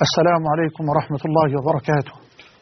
السلام عليكم ورحمة الله وبركاته.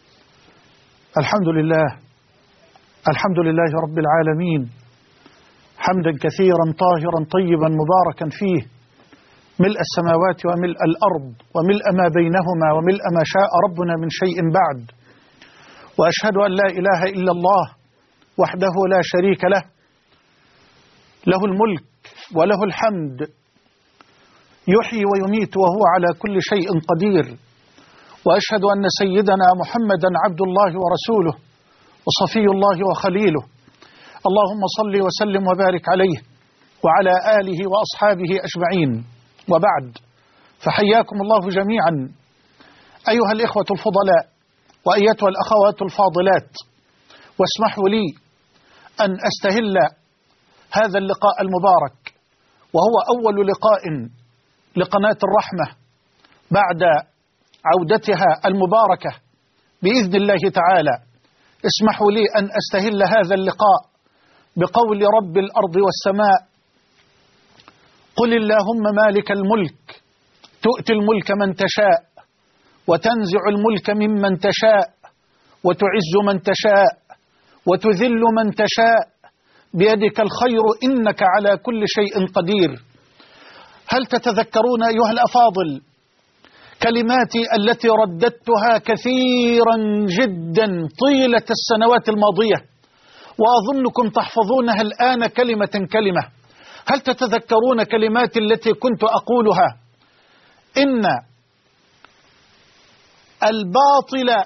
الحمد لله رب العالمين، حمدا كثيرا طاهرا طيبا مباركا فيه، ملء السماوات وملء الأرض وملء ما بينهما وملء ما شاء ربنا من شيء بعد. وأشهد أن لا إله إلا الله وحده لا شريك له، له الملك وله الحمد، يحيي ويميت وهو على كل شيء قدير. وأشهد أن سيدنا محمدا عبد الله ورسوله وصفي الله وخليله، اللهم صل وسلم وبارك عليه وعلى آله وأصحابه أجمعين. وبعد، فحياكم الله جميعا أيها الإخوة الفضلاء وأيتها الأخوات الفاضلات، واسمحوا لي أن أستهل هذا اللقاء المبارك، وهو أول لقاء لقناة الرحمة بعد عودتها المباركة بإذن الله تعالى. اسمحوا لي أن أستهل هذا اللقاء بقول رب الأرض والسماء: قل اللهم مالك الملك تؤتي الملك من تشاء وتنزع الملك ممن تشاء وتعز من تشاء وتذل من تشاء بيدك الخير إنك على كل شيء قدير. هل تتذكرون أيها الأفاضل كلماتي التي رددتها كثيرا جدا طيلة السنوات الماضية، وأظنكم تحفظونها الآن كلمة كلمة؟ هل تتذكرون كلماتي التي كنت أقولها؟ إن الباطل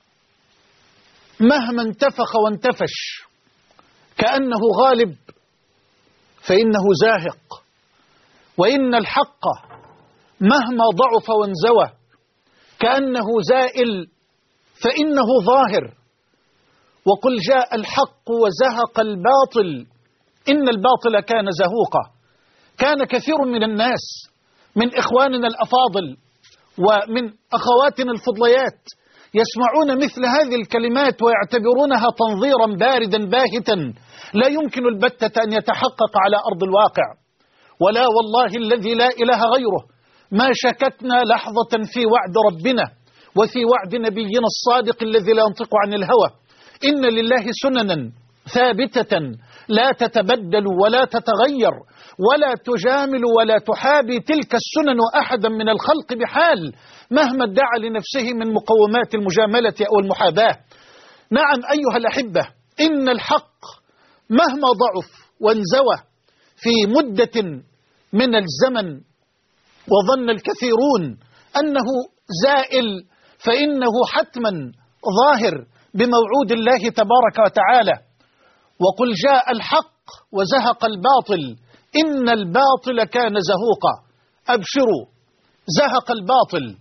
مهما انتفخ وانتفش كأنه غالب فإنه زاهق، وإن الحق مهما ضعف وانزوى كأنه زائل فإنه ظاهر. وقل جاء الحق وزهق الباطل إن الباطل كان زهوقا. كان كثير من الناس من إخواننا الأفاضل ومن أخواتنا الفضليات يسمعون مثل هذه الكلمات ويعتبرونها تنظيرا باردا باهتا لا يمكن البتة أن يتحقق على أرض الواقع. ولا والله الذي لا إله غيره ما شككنا لحظة في وعد ربنا وفي وعد نبينا الصادق الذي لا ينطق عن الهوى. إن لله سننا ثابتة لا تتبدل ولا تتغير ولا تجامل ولا تحابي تلك السنن أحدا من الخلق بحال مهما ادعى لنفسه من مقومات المجاملة أو المحاباة. نعم أيها الأحبة، إن الحق مهما ضعف وانزوى في مدة من الزمن وظن الكثيرون أنه زائل فإنه حتما ظاهر بموعود الله تبارك وتعالى. وقل جاء الحق وزهق الباطل إن الباطل كان زهوقا. أبشروا، زهق الباطل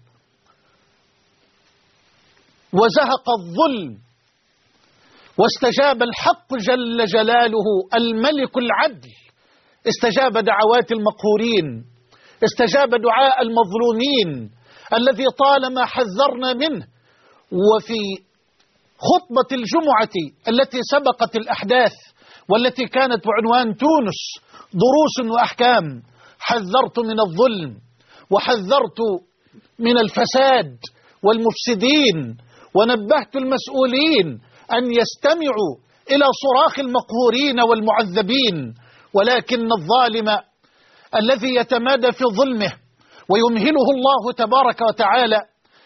وزهق الظلم واستجاب الحق جل جلاله الملك العدل. استجاب دعوات المقهورين، استجاب دعاء المظلومين الذي طالما حذرنا منه. وفي خطبة الجمعة التي سبقت الأحداث والتي كانت بعنوان تونس دروس وأحكام حذرت من الظلم وحذرت من الفساد والمفسدين، ونبهت المسؤولين أن يستمعوا إلى صراخ المقهورين والمعذبين. ولكن الظالم الذي يتمادى في ظلمه ويمهله الله تبارك وتعالى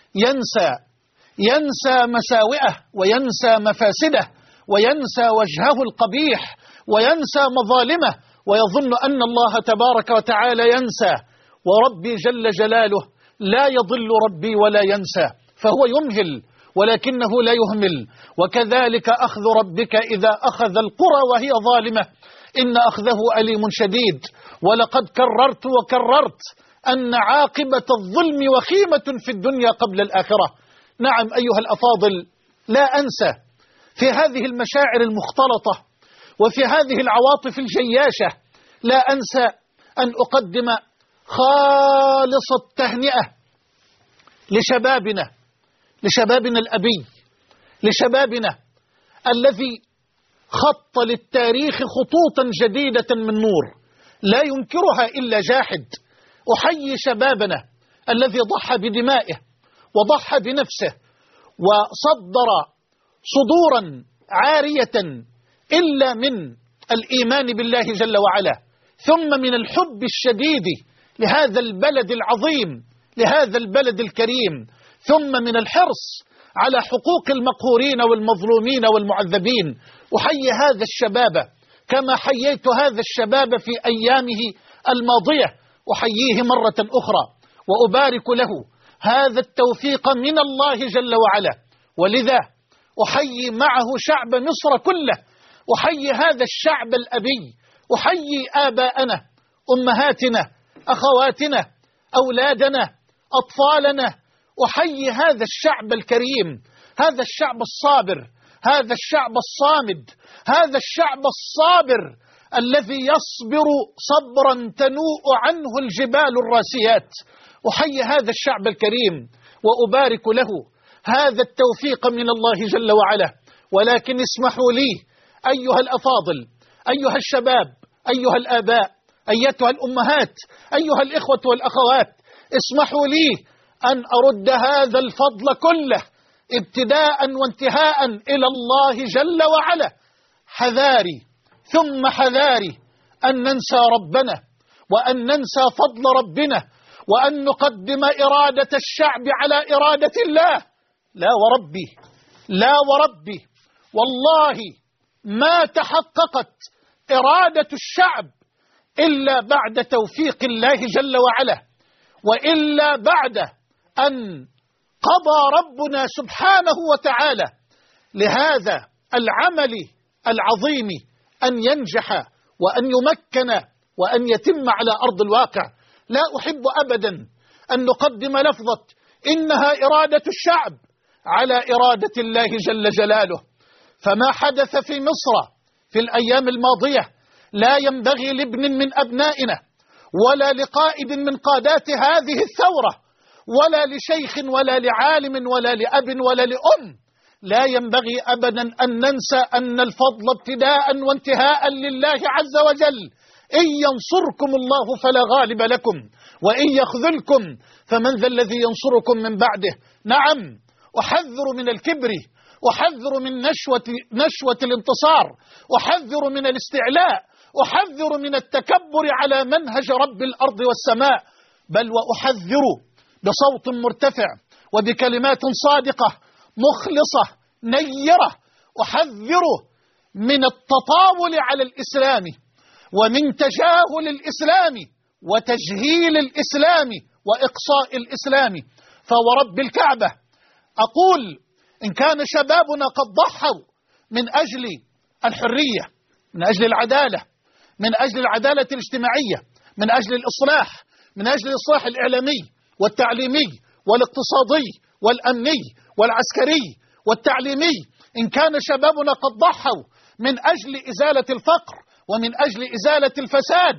ينسى مساوئه وينسى مفاسده وينسى وجهه القبيح وينسى مظالمه ويظن أن الله تبارك وتعالى ينسى. وربي جل جلاله لا يضل ربي ولا ينسى، فهو يمهل ولكنه لا يهمل. وكذلك أخذ ربك إذا أخذ القرى وهي ظالمة إن أخذه أليم شديد. ولقد كررت وكررت أن عاقبة الظلم وخيمة في الدنيا قبل الآخرة. نعم أيها الأفاضل، لا أنسى في هذه المشاعر المختلطة وفي هذه العواطف الجياشة، لا أنسى أن أقدم خالص التهنئة لشبابنا الأبي، لشبابنا الذي خط للتاريخ خطوطا جديدة من نور لا ينكرها إلا جاحد. أحيي شبابنا الذي ضحى بدمائه وضحى بنفسه وصدر صدورا عارية إلا من الإيمان بالله جل وعلا، ثم من الحب الشديد لهذا البلد العظيم، لهذا البلد الكريم، ثم من الحرص على حقوق المقهورين والمظلومين والمعذبين. أحيي هذا الشباب كما حييت هذا الشباب في أيامه الماضية، أحييه مرة أخرى وأبارك له هذا التوفيق من الله جل وعلا. ولذا أحيي معه شعب مصر كله، أحيي هذا الشعب الأبي، أحيي آباءنا، أمهاتنا، أخواتنا، أولادنا، أطفالنا، أحيي هذا الشعب الكريم، هذا الشعب الصابر، هذا الشعب الصامد، هذا الشعب الصابر الذي يصبر صبرا تنوء عنه الجبال الراسيات. أحيي هذا الشعب الكريم وأبارك له هذا التوفيق من الله جل وعلا. ولكن اسمحوا لي أيها الأفاضل، أيها الشباب، أيها الآباء، أيتها الأمهات، أيها الإخوة والأخوات، اسمحوا لي أن أرد هذا الفضل كله ابتداء وانتهاء إلى الله جل وعلا. حذاري ثم حذاري أن ننسى ربنا، وأن ننسى فضل ربنا، وأن نقدم إرادة الشعب على إرادة الله. لا وربي، لا وربي، والله ما تحققت إرادة الشعب إلا بعد توفيق الله جل وعلا، وإلا بعد أن قضى ربنا سبحانه وتعالى لهذا العمل العظيم أن ينجح وأن يمكن وأن يتم على أرض الواقع. لا أحب أبدا أن نقدم لفظة إنها إرادة الشعب على إرادة الله جل جلاله. فما حدث في مصر في الأيام الماضية لا ينبغي لابن من أبنائنا ولا لقائد من قادات هذه الثورة ولا لشيخ ولا لعالم ولا لأب ولا لأم، لا ينبغي أبدا أن ننسى أن الفضل ابتداء وانتهاء لله عز وجل. إن ينصركم الله فلا غالب لكم، وإن يخذلكم فمن ذا الذي ينصركم من بعده. نعم، أحذر من الكبر، أحذر من نشوة الانتصار، أحذر من الاستعلاء، أحذر من التكبر على منهج رب الأرض والسماء، بل وأحذر بصوت مرتفع وبكلمات صادقة مخلصة نيرة، أحذر من التطاول على الإسلام ومن تجاهل الإسلام وتجهيل الإسلام وإقصاء الإسلام. فورب الكعبة أقول إن كان شبابنا قد ضحوا من أجل الحرية، من أجل العدالة، من أجل العدالة الاجتماعية، من أجل الإصلاح، من أجل الإصلاح الإعلامي والتعليمي والاقتصادي والأمني والعسكري والتعليمي، إن كان شبابنا قد ضحوا من أجل إزالة الفقر ومن أجل إزالة الفساد،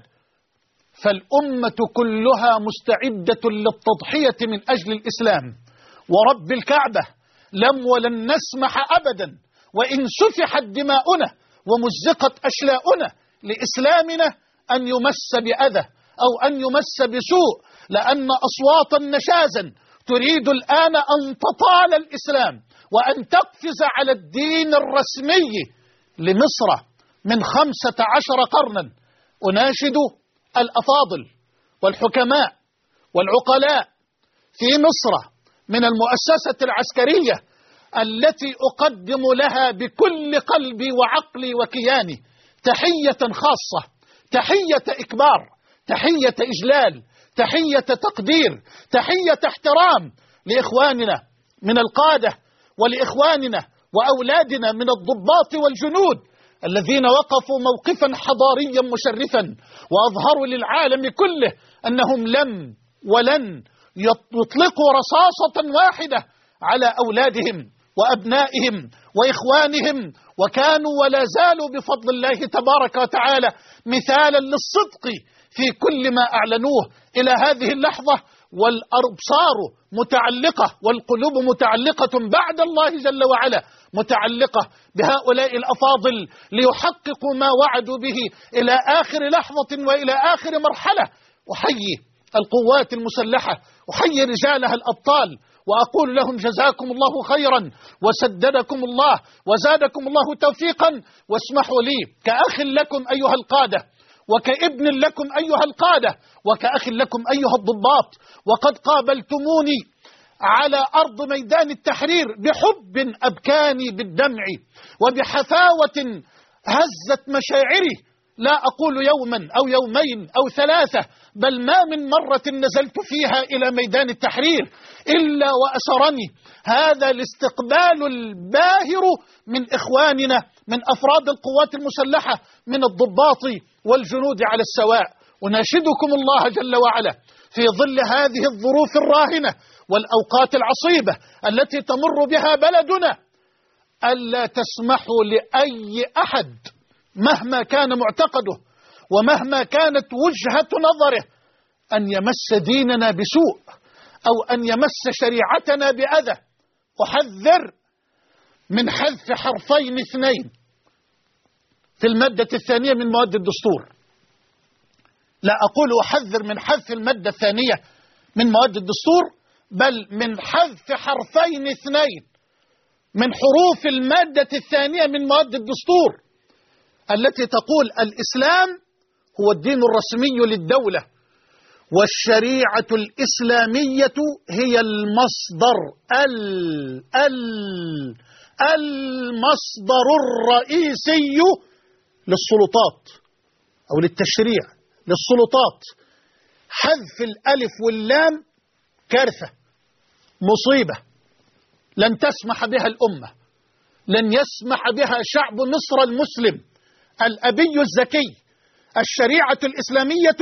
فالأمة كلها مستعدة للتضحية من أجل الإسلام. ورب الكعبة لم ولن نسمح أبدا وإن سفحت دماؤنا ومزقت أشلاؤنا لإسلامنا أن يمس بأذى أو أن يمس بسوء، لأن أصواتا نشازا تريد الآن أن تطال الإسلام وأن تقفز على الدين الرسمي لمصر من 15 قرنا. أناشد الأفاضل والحكماء والعقلاء في مصر من المؤسسة العسكرية التي أقدم لها بكل قلبي وعقلي وكياني تحية خاصة، تحية إكبار، تحية إجلال، تحية تقدير، تحية احترام لإخواننا من القادة ولإخواننا وأولادنا من الضباط والجنود الذين وقفوا موقفا حضاريا مشرفا وأظهروا للعالم كله أنهم لم ولن يطلقوا رصاصة واحدة على أولادهم وأبنائهم وإخوانهم، وكانوا ولا زالوا بفضل الله تبارك وتعالى مثالا للصدق في كل ما أعلنوه إلى هذه اللحظة. والأبصار متعلقة والقلوب متعلقة بعد الله جل وعلا، متعلقة بهؤلاء الأفاضل ليحققوا ما وعدوا به إلى آخر لحظة وإلى آخر مرحلة. أحيي القوات المسلحة، أحيي رجالها الأبطال، وأقول لهم جزاكم الله خيرا وسددكم الله وزادكم الله توفيقا. واسمحوا لي كأخ لكم أيها القادة، وكابن لكم أيها القادة، وكأخ لكم أيها الضباط، وقد قابلتموني على أرض ميدان التحرير بحب أبكاني بالدمع وبحفاوة هزت مشاعري، لا أقول يوما أو يومين أو ثلاثة، بل ما من مرة نزلت فيها إلى ميدان التحرير إلا وأسرني هذا الاستقبال الباهر من إخواننا من أفراد القوات المسلحة من الضباط والجنود على السواء. أناشدكم الله جل وعلا في ظل هذه الظروف الراهنة والأوقات العصيبة التي تمر بها بلدنا ألا تسمحوا لأي أحد مهما كان معتقده ومهما كانت وجهة نظره أن يمس ديننا بسوء أو أن يمس شريعتنا بأذى. أحذر من حذف حرفين اثنين في المادة الثانية من مواد الدستور. لا أقول أحذر من حذف المادة الثانية من مواد الدستور، بل من حذف حرفين اثنين من حروف المادة الثانية من مواد الدستور التي تقول الإسلام هو الدين الرسمي للدولة والشريعة الإسلامية هي المصدر المصدر الرئيسي للسلطات أو للتشريع للسلطات. حذف الألف واللام كارثة، مصيبة لن تسمح بها الأمة، لن يسمح بها شعب مصر المسلم الأبي الزكي. الشريعة الإسلامية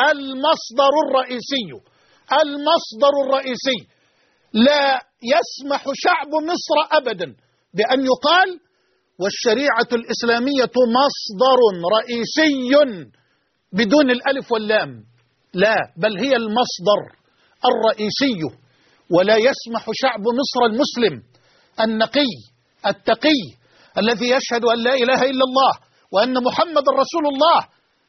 المصدر الرئيسي. لا يسمح شعب مصر أبدا بأن يقال والشريعة الإسلامية مصدر رئيسي بدون الألف واللام، لا، بل هي المصدر الرئيسي. ولا يسمح شعب مصر المسلم النقي التقي الذي يشهد أن لا إله إلا الله وأن محمد رسول الله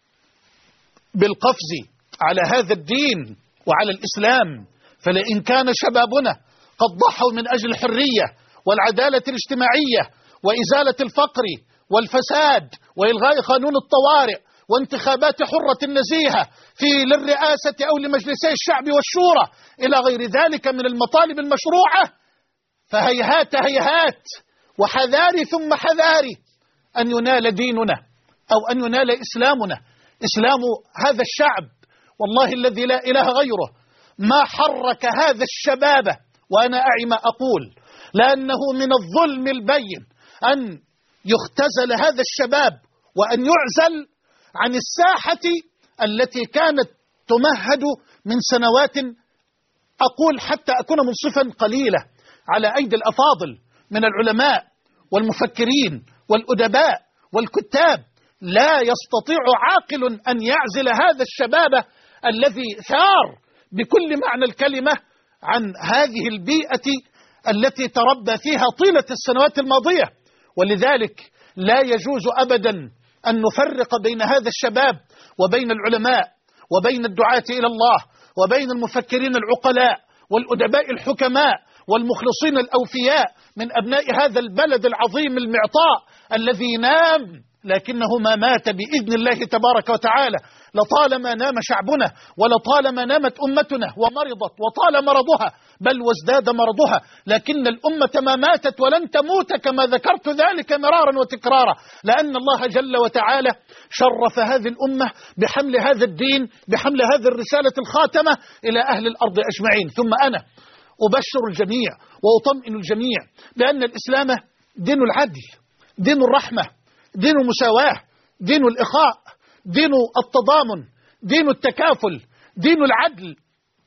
بالقفز على هذا الدين وعلى الإسلام. فلئن كان شبابنا قد ضحوا من أجل الحرية والعدالة الاجتماعية وإزالة الفقر والفساد وإلغاء قانون الطوارئ وانتخابات حرة نزيهة للرئاسة أو لمجلسي الشعب والشورى إلى غير ذلك من المطالب المشروعة، فهيهات هيهات وحذاري ثم حذاري أن ينال ديننا أو أن ينال إسلامنا، إسلام هذا الشعب. والله الذي لا إله غيره ما حرك هذا الشباب، وأنا أعي ما أقول، لأنه من الظلم البين أن يختزل هذا الشباب وأن يعزل عن الساحة التي كانت تمهد من سنوات، أقول حتى أكون منصفا قليلة، على أيدي الأفاضل من العلماء والمفكرين والأدباء والكتاب. لا يستطيع عاقل أن يعزل هذا الشباب الذي ثار بكل معنى الكلمة عن هذه البيئة التي تربى فيها طيلة السنوات الماضية. ولذلك لا يجوز أبدا أن نفرق بين هذا الشباب وبين العلماء وبين الدعاة إلى الله وبين المفكرين العقلاء والأدباء الحكماء والمخلصين الأوفياء من أبناء هذا البلد العظيم المعطاء الذي نام لكنه ما مات بإذن الله تبارك وتعالى. لطالما نام شعبنا ولطالما نامت أمتنا ومرضت وطال مرضها بل وازداد مرضها، لكن الأمة ما ماتت ولن تموت كما ذكرت ذلك مرارا وتكرارا، لأن الله جل وتعالى شرف هذه الأمة بحمل هذا الدين، بحمل هذه الرسالة الخاتمة إلى أهل الأرض أجمعين. ثم أنا أبشر الجميع وأطمئن الجميع بأن الإسلام دين العدل، دين الرحمة، دين المساواة، دين الإخاء، دين التضامن، دين التكافل، دين العدل،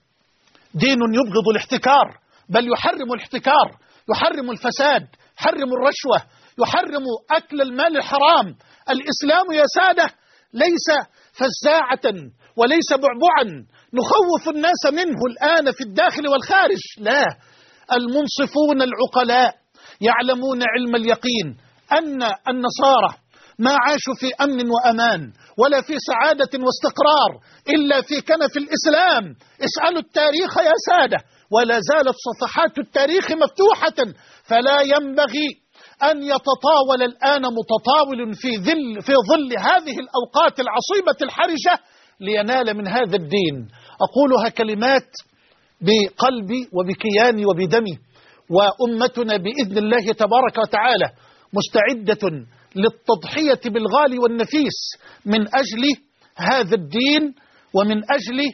دين يبغض الاحتكار بل يحرم الاحتكار، يحرم الفساد، يحرم الرشوة، يحرم أكل المال الحرام. الإسلام يا سادة ليس فزاعة وليس بعبعا نخوف الناس منه الآن في الداخل والخارج، لا، المنصفون العقلاء يعلمون علم اليقين أن النصارى ما عاشوا في أمن وأمان ولا في سعادة واستقرار إلا في كنف الإسلام. اسألوا التاريخ يا سادة ولا زالت صفحات التاريخ مفتوحة، فلا ينبغي أن يتطاول الآن متطاول في ظل هذه الأوقات العصيبة الحرجة لينال من هذا الدين. أقولها كلمات بقلبي وبكياني وبدمي، وأمتنا بإذن الله تبارك وتعالى مستعدة للتضحية بالغالي والنفيس من أجل هذا الدين ومن أجل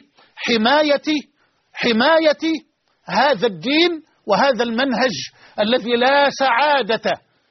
حماية هذا الدين وهذا المنهج الذي لا سعادة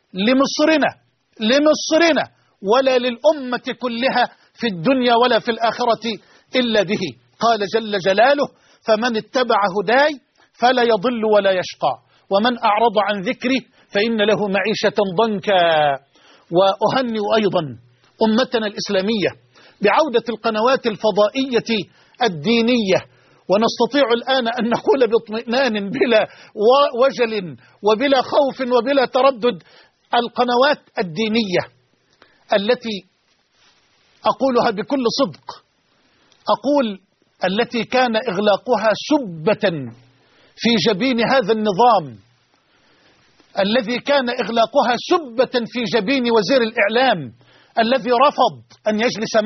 لمصرنا ولا للأمة كلها في الدنيا ولا في الآخرة إلا به. قال جل جلاله: فمن اتبع هداي فلا يضل ولا يشقى ومن أعرض عن ذكري فإن له معيشة ضنكا. وأهنئ أيضا أمتنا الإسلامية بعودة القنوات الفضائية الدينية، ونستطيع الآن أن نقول باطمئنان بلا وجل وبلا خوف وبلا تردد: القنوات الدينية التي أقولها بكل صدق، أقول التي كان إغلاقها سبة في جبين هذا النظام، الذي كان إغلاقها سبة في جبين وزير الإعلام الذي رفض أن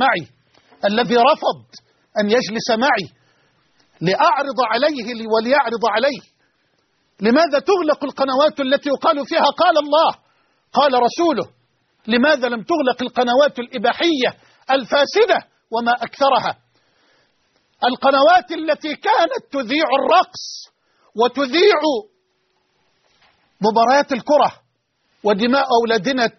يجلس معي لأعرض عليه وليعرض عليه. لماذا تغلق القنوات التي يقال فيها قال الله قال رسوله؟ لماذا لم تغلق القنوات الإباحية الفاسدة وما أكثرها؟ القنوات التي كانت تذيع الرقص وتذيع مباريات الكرة ودماء أولادنا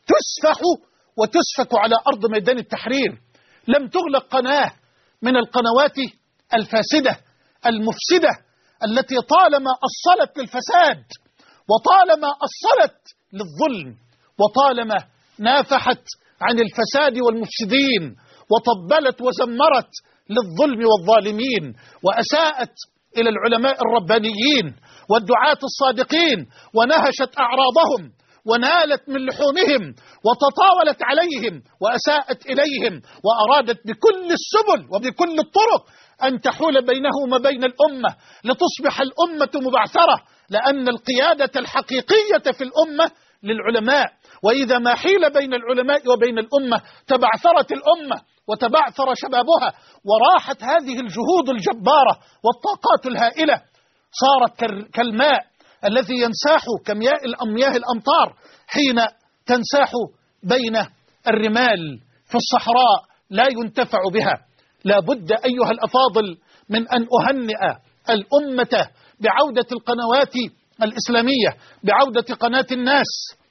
تسفك على أرض ميدان التحرير. لم تغلق قناة من القنوات الفاسدة المفسدة التي طالما أصلت للفساد وطالما أصلت للظلم وطالما نافحت عن الفساد والمفسدين وطبلت وزمرت للظلم والظالمين وأساءت إلى العلماء الربانيين والدعاة الصادقين ونهشت أعراضهم ونالت من لحومهم وتطاولت عليهم وأساءت إليهم وأرادت بكل السبل وبكل الطرق أن تحول بينهم وبين الأمة لتصبح الأمة مبعثرة، لأن القيادة الحقيقية في الأمة للعلماء، وإذا ما حيل بين العلماء وبين الأمة تبعثرت الأمة وتبعثر شبابها وراحت هذه الجهود الجبارة والطاقات الهائلة، صارت كالماء الذي ينساح كمياه الأمطار حين تنساح بين الرمال في الصحراء لا ينتفع بها. لا بد أيها الأفاضل من أن أهنئ الأمة بعودة القنوات الإسلامية، بعودة قناة الناس،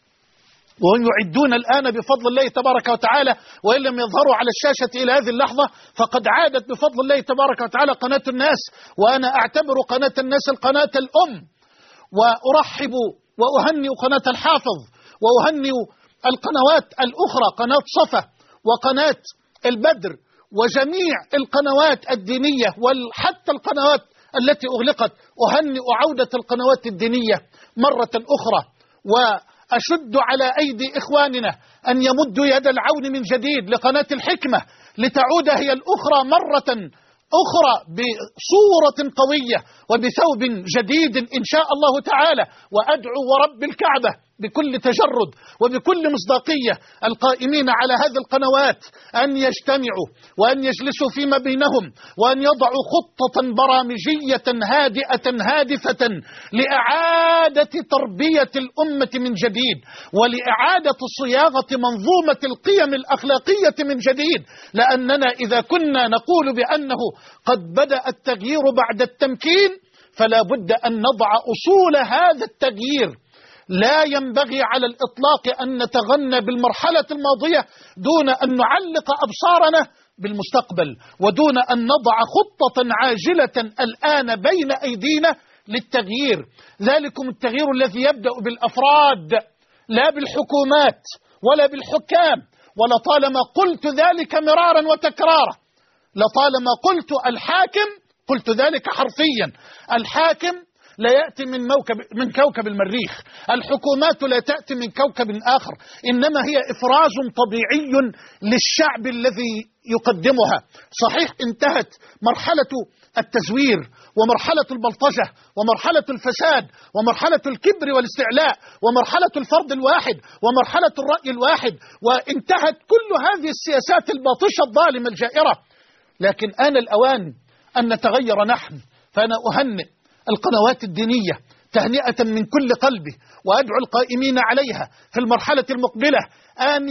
وهم يعدون الآن بفضل الله تبارك وتعالى، وإن لم يظهروا على الشاشة إلى هذه اللحظة فقد عادت بفضل الله تبارك وتعالى قناة الناس، وأنا أعتبر قناة الناس القناة الأم، وأرحب وأهنئ قناة الحافظ وأهنئ القنوات الأخرى، قناة صفا وقناة البدر وجميع القنوات الدينية وحتى القنوات التي أغلقت. أهنئ عودة القنوات الدينية مرة أخرى، وأشد على أيدي إخواننا أن يمدوا يد العون من جديد لقناة الحكمة لتعود هي الأخرى مرة أخرى بصورة قوية وبثوب جديد إن شاء الله تعالى. وأدعو ورب الكعبة بكل تجرد وبكل مصداقية القائمين على هذه القنوات أن يجتمعوا وأن يجلسوا فيما بينهم وأن يضعوا خطة برامجية هادئة هادفة لإعادة تربية الأمة من جديد ولإعادة صياغة منظومة القيم الأخلاقية من جديد، لأننا إذا كنا نقول بأنه قد بدأ التغيير بعد التمكين فلا بد أن نضع أصول هذا التغيير. لا ينبغي على الإطلاق أن نتغنى بالمرحلة الماضية دون أن نعلق أبصارنا بالمستقبل ودون أن نضع خطة عاجلة الآن بين أيدينا للتغيير. ذلكم التغيير الذي يبدأ بالأفراد لا بالحكومات ولا بالحكام، ولطالما قلت ذلك مرارا وتكرارا، لطالما قلت الحاكم قلت ذلك حرفيا، الحاكم لا يأتي من كوكب المريخ، الحكومات لا تأتي من كوكب آخر، إنما هي إفراز طبيعي للشعب الذي يقدمها. صحيح انتهت مرحلة التزوير ومرحلة البلطجة ومرحلة الفساد ومرحلة الكبر والاستعلاء ومرحلة الفرد الواحد ومرحلة الرأي الواحد، وانتهت كل هذه السياسات الباطشة الظالمة الجائرة، لكن آن الأوان أن نتغير نحن. فأنا أهنئ القنوات الدينية تهنئة من كل قلبي، وأدعو القائمين عليها في المرحلة المقبلة أن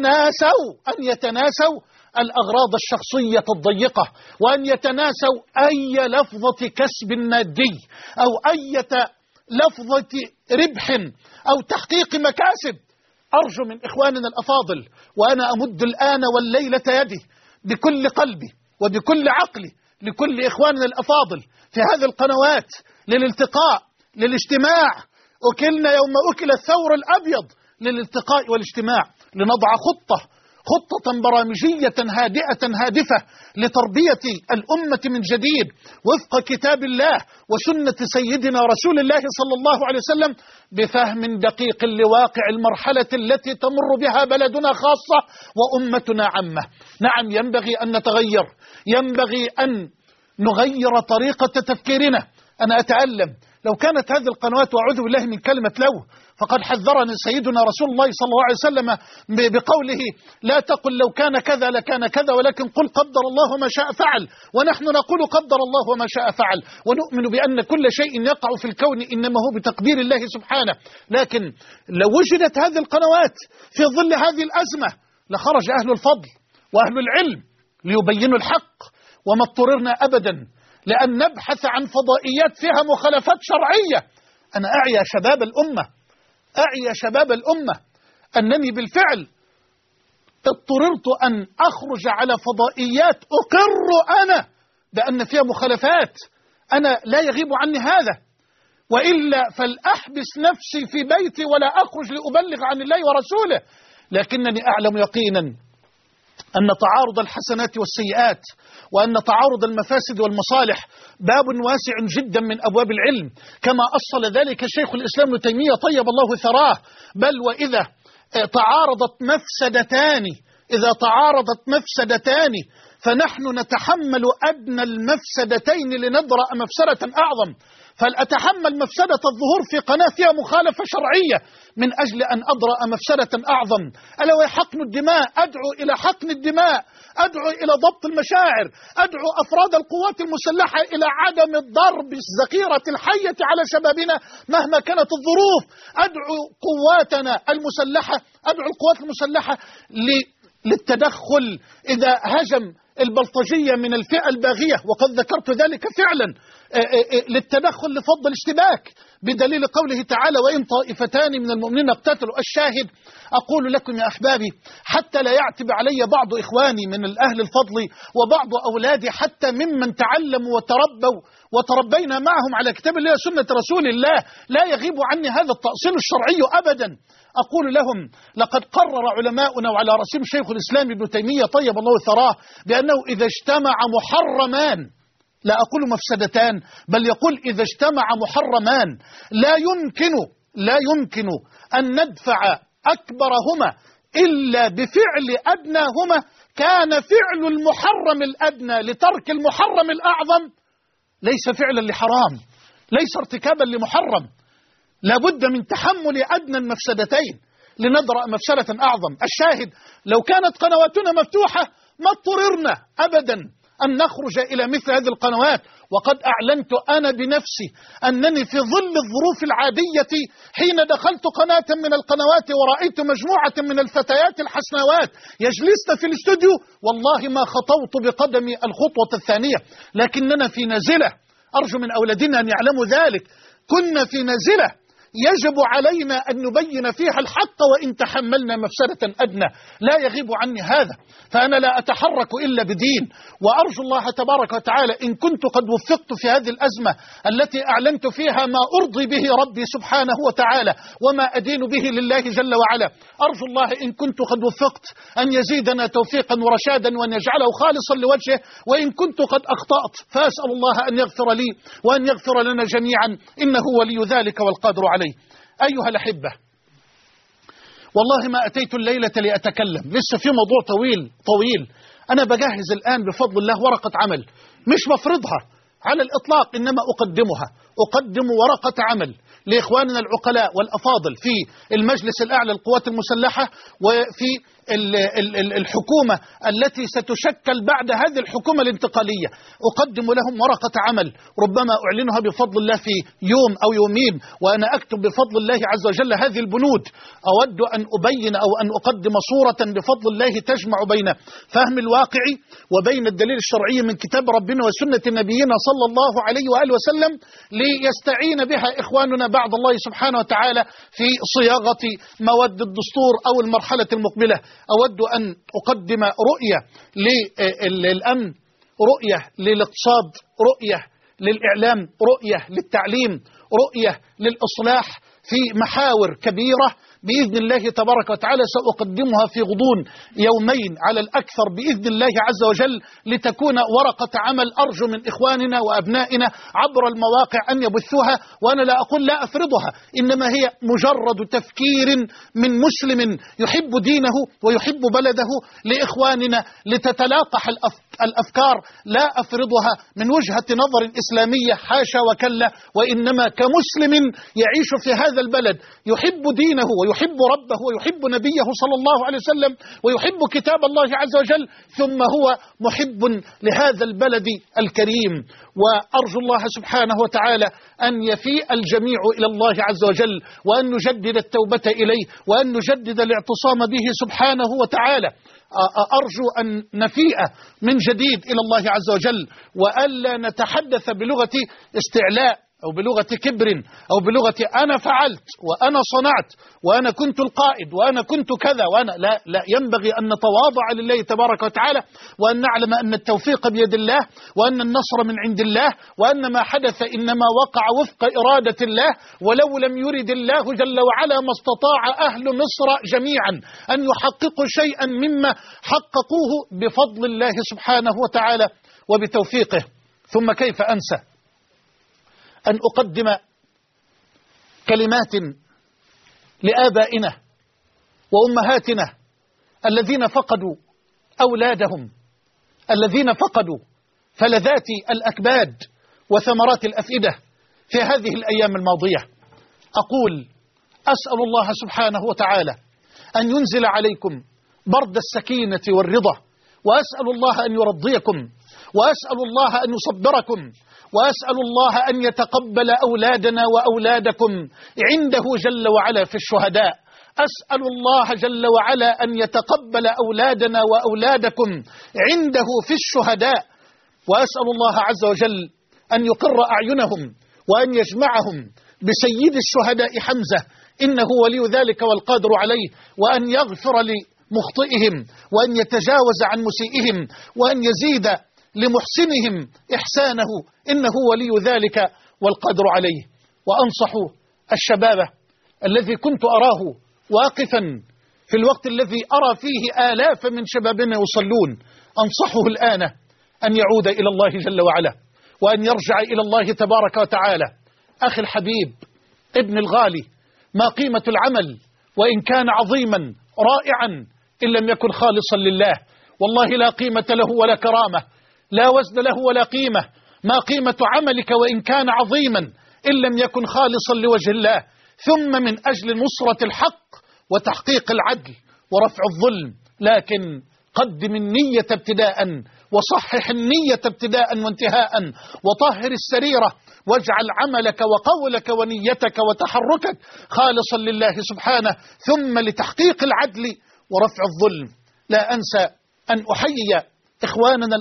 يتناسوا الأغراض الشخصية الضيقة، وأن يتناسوا أي لفظة كسب مادي أو أي لفظة ربح أو تحقيق مكاسب. أرجو من إخواننا الأفاضل، وأنا أمد الآن والليلة يدي بكل قلبي وبكل عقلي لكل إخواننا الأفاضل في هذه القنوات للالتقاء للاجتماع. أكلنا يوم أكل الثور الأبيض للالتقاء والاجتماع، لنضع خطة برامجية هادفة لتربية الأمة من جديد وفق كتاب الله وسنة سيدنا رسول الله صلى الله عليه وسلم، بفهم دقيق لواقع المرحلة التي تمر بها بلدنا خاصة وأمتنا عامة. نعم، ينبغي أن نتغير، ينبغي أن نغير طريقة تفكيرنا. أنا أتألم لو كانت هذه القنوات، وأعوذ بالله من كلمة لو، فقد حذرنا سيدنا رسول الله صلى الله عليه وسلم بقوله: لا تقل لو كان كذا لكان كذا، ولكن قل قدر الله ما شاء فعل. ونحن نقول قدر الله وما شاء فعل، ونؤمن بأن كل شيء يقع في الكون إنما هو بتقدير الله سبحانه. لكن لو وجدت هذه القنوات في ظل هذه الأزمة لخرج أهل الفضل وأهل العلم ليبينوا الحق، وما اضطررنا أبدا لأن نبحث عن فضائيات فيها مخالفات شرعية. أنا أعي شباب الأمة أنني بالفعل اضطررت أن أخرج على فضائيات أقر أنا بأن فيها مخالفات، أنا لا يغيب عني هذا، وإلا فلأحبس نفسي في بيتي ولا أخرج لأبلغ عن الله ورسوله. لكنني أعلم يقينا أن تعارض الحسنات والسيئات وأن تعارض المفاسد والمصالح باب واسع جدا من أبواب العلم، كما أصل ذلك شيخ الإسلام ابن تيمية طيب الله ثراه. بل وإذا تعارضت مفسدتان فنحن نتحمل أدنى المفسدتين لندرأ مفسدة أعظم. فلأتحمل مفسدة الظهور في قناة فيها مخالفة شرعية من أجل أن أدرأ مفسدة أعظم، ألا وهي حقن الدماء. أدعو إلى حقن الدماء، أدعو إلى ضبط المشاعر، أدعو أفراد القوات المسلحة إلى عدم الضرب الذخيرة الحية على شبابنا مهما كانت الظروف. أدعو القوات المسلحة للتدخل إذا هجم البلطجية من الفئة الباغية، وقد ذكرت ذلك فعلا، للتدخل لفض الاشتباك، بدليل قوله تعالى: وإن طائفتان من المؤمنين اقتتلوا. الشاهد، أقول لكم يا أحبابي حتى لا يعتب علي بعض إخواني من الأهل الفضل وبعض أولادي حتى ممن تعلموا وتربينا معهم على كتاب الله وسنة رسول الله، لا يغيب عني هذا التأصيل الشرعي أبدا. أقول لهم: لقد قرر علماؤنا وعلى رأسهم شيخ الإسلام ابن تيمية طيب الله ثراه بأنه إذا اجتمع محرمان، لا أقول مفسدتان، بل يقول إذا اجتمع محرمان لا يمكن أن ندفع أكبرهما إلا بفعل أدناهما، كان فعل المحرم الأدنى لترك المحرم الأعظم ليس فعلا لحرام، ليس ارتكابا لمحرم. لابد من تحمل أدنى المفسدتين لندرأ مفسدة أعظم. الشاهد، لو كانت قنواتنا مفتوحة ما اضطررنا أبدا أن نخرج إلى مثل هذه القنوات. وقد أعلنت أنا بنفسي أنني في ظل الظروف العادية حين دخلت قناة من القنوات ورأيت مجموعة من الفتيات الحسنوات يجلسن في الاستوديو، والله ما خطوت بقدمي الخطوة الثانية، لكننا في نازلة. أرجو من أولادنا أن يعلموا ذلك، كنا في نازلة يجب علينا أن نبين فيها الحق وإن تحملنا مفسدة أدنى، لا يغيب عني هذا، فأنا لا أتحرك إلا بدين. وأرجو الله تبارك وتعالى إن كنت قد وفقت في هذه الأزمة التي أعلنت فيها ما أرضي به ربي سبحانه وتعالى وما أدين به لله جل وعلا، أرجو الله إن كنت قد وفقت أن يزيدنا توفيقا ورشادا وأن يجعله خالصا لوجهه، وإن كنت قد أخطأت فأسأل الله أن يغفر لي وأن يغفر لنا جميعا، إنه ولي ذلك والقادر عليه. أيها الأحبة، والله ما أتيت الليلة لأتكلم، لسه في موضوع طويل. أنا بجهز الآن بفضل الله ورقة عمل، مش بفرضها على الإطلاق، إنما أقدم ورقة عمل لإخواننا العقلاء والأفاضل في المجلس الأعلى للقوات المسلحة وفي الحكومة التي ستشكل بعد هذه الحكومة الانتقالية. أقدم لهم ورقة عمل ربما أعلنها بفضل الله في يوم أو يومين، وأنا أكتب بفضل الله عز وجل هذه البنود. أود أن أبين أو أن أقدم صورة بفضل الله تجمع بين فهم الواقع وبين الدليل الشرعي من كتاب ربنا وسنة نبينا صلى الله عليه وآله وسلم، ليستعين بها إخواننا بعد الله سبحانه وتعالى في صياغة مواد الدستور أو المرحلة المقبلة. أود أن أقدم رؤية للأمن، رؤية للاقتصاد، رؤية للإعلام، رؤية للتعليم، رؤية للإصلاح في محاور كبيرة بإذن الله تبارك وتعالى. سأقدمها في غضون يومين على الأكثر بإذن الله عز وجل، لتكون ورقة عمل. أرجو من إخواننا وأبنائنا عبر المواقع أن يبثوها، وأنا لا أقول لا أفرضها، إنما هي مجرد تفكير من مسلم يحب دينه ويحب بلده لإخواننا لتتلاقح الأفكار. لا أفرضها من وجهة نظر إسلامية، حاشا وكلا، وإنما كمسلم يعيش في هذا البلد يحب دينه ويحب ربه ويحب نبيه صلى الله عليه وسلم ويحب كتاب الله عز وجل، ثم هو محب لهذا البلد الكريم. وأرجو الله سبحانه وتعالى أن يفيء الجميع إلى الله عز وجل، وأن نجدد التوبة إليه، وأن نجدد الاعتصام به سبحانه وتعالى. أرجو أن نفيء من جديد إلى الله عز وجل، وألا نتحدث بلغة استعلاء أو بلغة كبر أو بلغة أنا فعلت وأنا صنعت وأنا كنت القائد وأنا كنت كذا وأنا لا ينبغي أن نتواضع لله تبارك وتعالى، وأن نعلم أن التوفيق بيد الله، وأن النصر من عند الله، وأن ما حدث إنما وقع وفق إرادة الله، ولو لم يرد الله جل وعلا ما استطاع أهل مصر جميعا أن يحققوا شيئا مما حققوه بفضل الله سبحانه وتعالى وبتوفيقه. ثم كيف أنسى أن أقدم كلمات لآبائنا وأمهاتنا الذين فقدوا أولادهم، الذين فقدوا فلذات الأكباد وثمرات الأفئدة في هذه الأيام الماضية. أقول أسأل الله سبحانه وتعالى أن ينزل عليكم برد السكينة والرضا، وأسأل الله أن يرضيكم، وأسأل الله أن يصبركم، وأسأل الله أن يتقبل أولادنا وأولادكم عنده جل وعلا في الشهداء. أسأل الله جل وعلا أن يتقبل أولادنا وأولادكم عنده في الشهداء، وأسأل الله عز وجل أن يقر أعينهم وأن يجمعهم بسيد الشهداء حمزة، إنه ولي ذلك والقادر عليه، وأن يغفر لمخطئهم وأن يتجاوز عن مسيئهم وأن يزيد لمحسنهم إحسانه، إنه ولي ذلك والقادر عليه. وأنصح الشباب الذي كنت أراه واقفا في الوقت الذي أرى فيه آلاف من شبابنا يصلون، أنصحه الآن أن يعود إلى الله جل وعلا وأن يرجع إلى الله تبارك وتعالى. أخي الحبيب ابن الغالي، ما قيمة العمل وإن كان عظيما رائعا إن لم يكن خالصا لله؟ والله لا قيمة له ولا كرامة، لا وزن له ولا قيمة. ما قيمة عملك وإن كان عظيما إن لم يكن خالصا لوجه الله؟ ثم من أجل نصرة الحق وتحقيق العدل ورفع الظلم، لكن قدم النية ابتداء، وصحح النية ابتداء وانتهاء، وطهر السريرة، واجعل عملك وقولك ونيتك وتحركك خالصا لله سبحانه، ثم لتحقيق العدل ورفع الظلم. لا أنسى أن أحيي إخواننا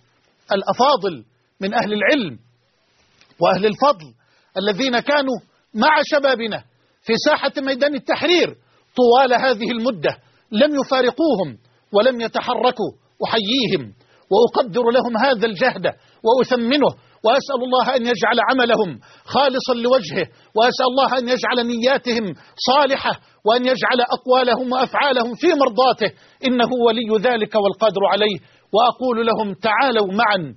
الأفاضل من أهل العلم وأهل الفضل الذين كانوا مع شبابنا في ساحة ميدان التحرير طوال هذه المدة لم يفارقوهم ولم يتحركوا، أحييهم وأقدر لهم هذا الجهد وأثمنه، وأسأل الله أن يجعل عملهم خالصا لوجهه، وأسأل الله أن يجعل نياتهم صالحة، وأن يجعل أقوالهم وأفعالهم في مرضاته، إنه ولي ذلك والقادر عليه. وأقول لهم تعالوا معا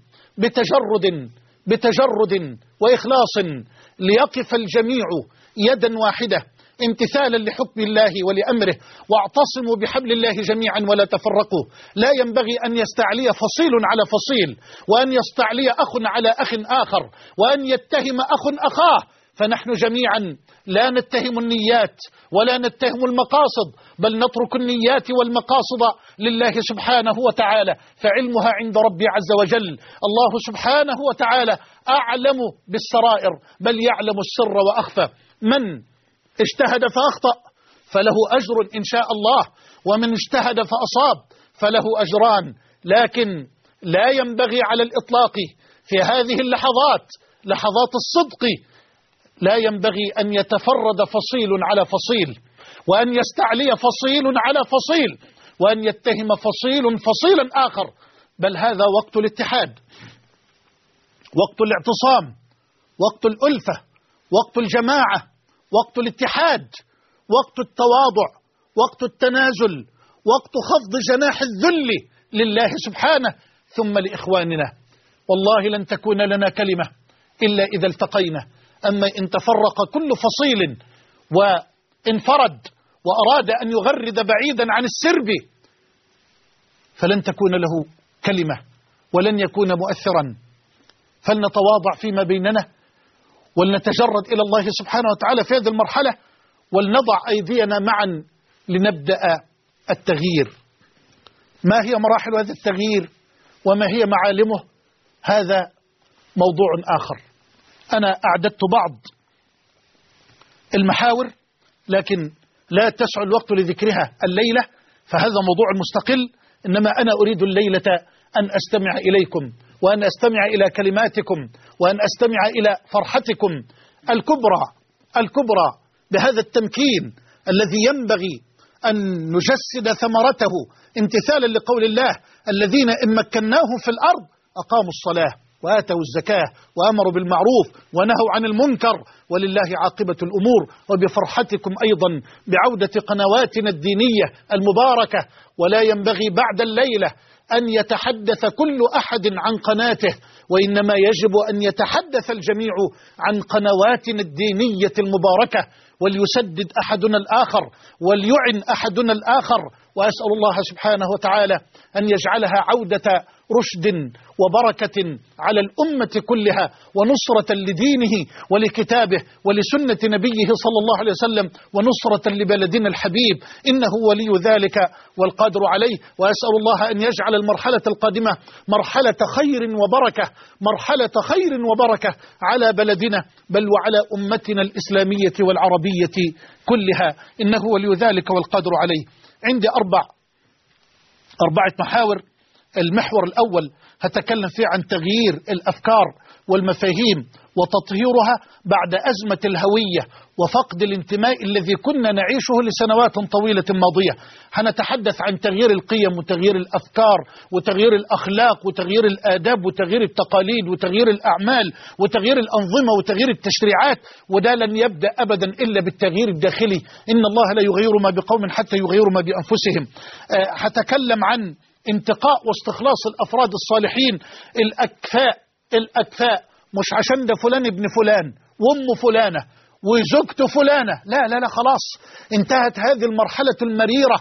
بتجرد وإخلاص ليقف الجميع يدا واحدة امتثالا لحكم الله ولأمره، واعتصموا بحبل الله جميعا ولا تفرقوا. لا ينبغي أن يستعلي فصيل على فصيل، وأن يستعلي أخ على أخ آخر، وأن يتهم أخ أخاه، فنحن جميعا لا نتهم النيات ولا نتهم المقاصد، بل نترك النيات والمقاصد لله سبحانه وتعالى، فعلمها عند ربي عز وجل. الله سبحانه وتعالى أعلم بالسرائر، بل يعلم السر وأخفى. من اجتهد فأخطأ فله أجر إن شاء الله، ومن اجتهد فأصاب فله أجران، لكن لا ينبغي على الإطلاق في هذه اللحظات، لحظات الصدق، لا ينبغي أن يتفرد فصيل على فصيل، وأن يستعلي فصيل على فصيل، وأن يتهم فصيل فصيلا آخر، بل هذا وقت الاتحاد، وقت الاعتصام، وقت الألفة، وقت الجماعة، وقت الاتحاد، وقت التواضع، وقت التنازل، وقت خفض جناح الذل لله سبحانه ثم لإخواننا. والله لن تكون لنا كلمة إلا إذا التقينا، أما إن تفرق كل فصيل وانفرد وأراد أن يغرد بعيدا عن السرب فلن تكون له كلمة ولن يكون مؤثرا. فلنتواضع فيما بيننا، ولنتجرد إلى الله سبحانه وتعالى في هذه المرحلة، ولنضع أيدينا معا لنبدأ التغيير. ما هي مراحل هذا التغيير وما هي معالمه؟ هذا موضوع آخر. أنا أعددت بعض المحاور لكن لا تسع الوقت لذكرها الليلة، فهذا موضوع مستقل، إنما أنا أريد الليلة أن أستمع إليكم، وأن أستمع إلى كلماتكم، وأن أستمع إلى فرحتكم الكبرى بهذا التمكين الذي ينبغي أن نجسد ثمرته امتثالا لقول الله: الذين إن مكناهم في الأرض أقاموا الصلاة وآتوا الزكاة وأمروا بالمعروف ونهوا عن المنكر ولله عاقبة الأمور. وبفرحتكم أيضا بعودة قنواتنا الدينية المباركة، ولا ينبغي بعد الليلة أن يتحدث كل أحد عن قناته، وإنما يجب أن يتحدث الجميع عن قنواتنا الدينية المباركة، وليسدد أحدنا الآخر وليعن أحدنا الآخر. وأسأل الله سبحانه وتعالى أن يجعلها عودة رشد وبركة على الأمة كلها، ونصرة لدينه ولكتابه ولسنة نبيه صلى الله عليه وسلم، ونصرة لبلدنا الحبيب، إنه ولي ذلك والقادر عليه. وأسأل الله أن يجعل المرحلة القادمة مرحلة خير وبركة، مرحلة خير وبركة على بلدنا، بل وعلى أمتنا الإسلامية والعربية كلها، إنه ولي ذلك والقادر عليه. عندي أربعة محاور. المحور الأول هتكلم فيه عن تغيير الأفكار والمفاهيم وتطهيرها بعد أزمة الهوية وفقد الانتماء الذي كنا نعيشه لسنوات طويلة ماضية. هنتحدث عن تغيير القيم وتغيير الأفكار وتغيير الأخلاق وتغيير الآداب وتغيير التقاليد وتغيير الأعمال وتغيير الأنظمة وتغيير التشريعات، وده لن يبدأ أبدا إلا بالتغيير الداخلي. إن الله لا يغير ما بقوم حتى يغيروا ما بأنفسهم. هتكلم عن انتقاء واستخلاص الأفراد الصالحين الأكفاء، مش عشان ده فلان ابن فلان وأم فلانة وزوجته فلانة، لا خلاص انتهت هذه المرحلة المريرة.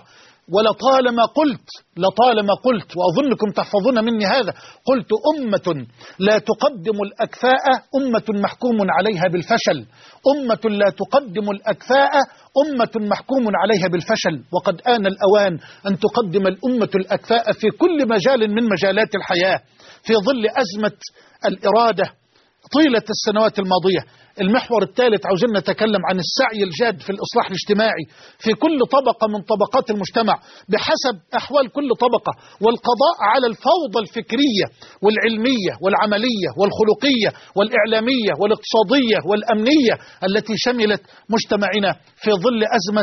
لطالما قلت وأظنكم تحفظون مني هذا، قلت أمة لا تقدم الأكفاء أمة محكوم عليها بالفشل، أمة لا تقدم الأكفاء أمة محكوم عليها بالفشل. وقد آن الأوان أن تقدم الأمة الأكفاء في كل مجال من مجالات الحياة، في ظل أزمة الإرادة طيلة السنوات الماضية. المحور الثالث عاوزين نتكلم عن السعي الجاد في الإصلاح الاجتماعي في كل طبقة من طبقات المجتمع بحسب أحوال كل طبقة، والقضاء على الفوضى الفكرية والعلمية والعملية والخلقية والإعلامية والاقتصادية والأمنية التي شملت مجتمعنا في ظل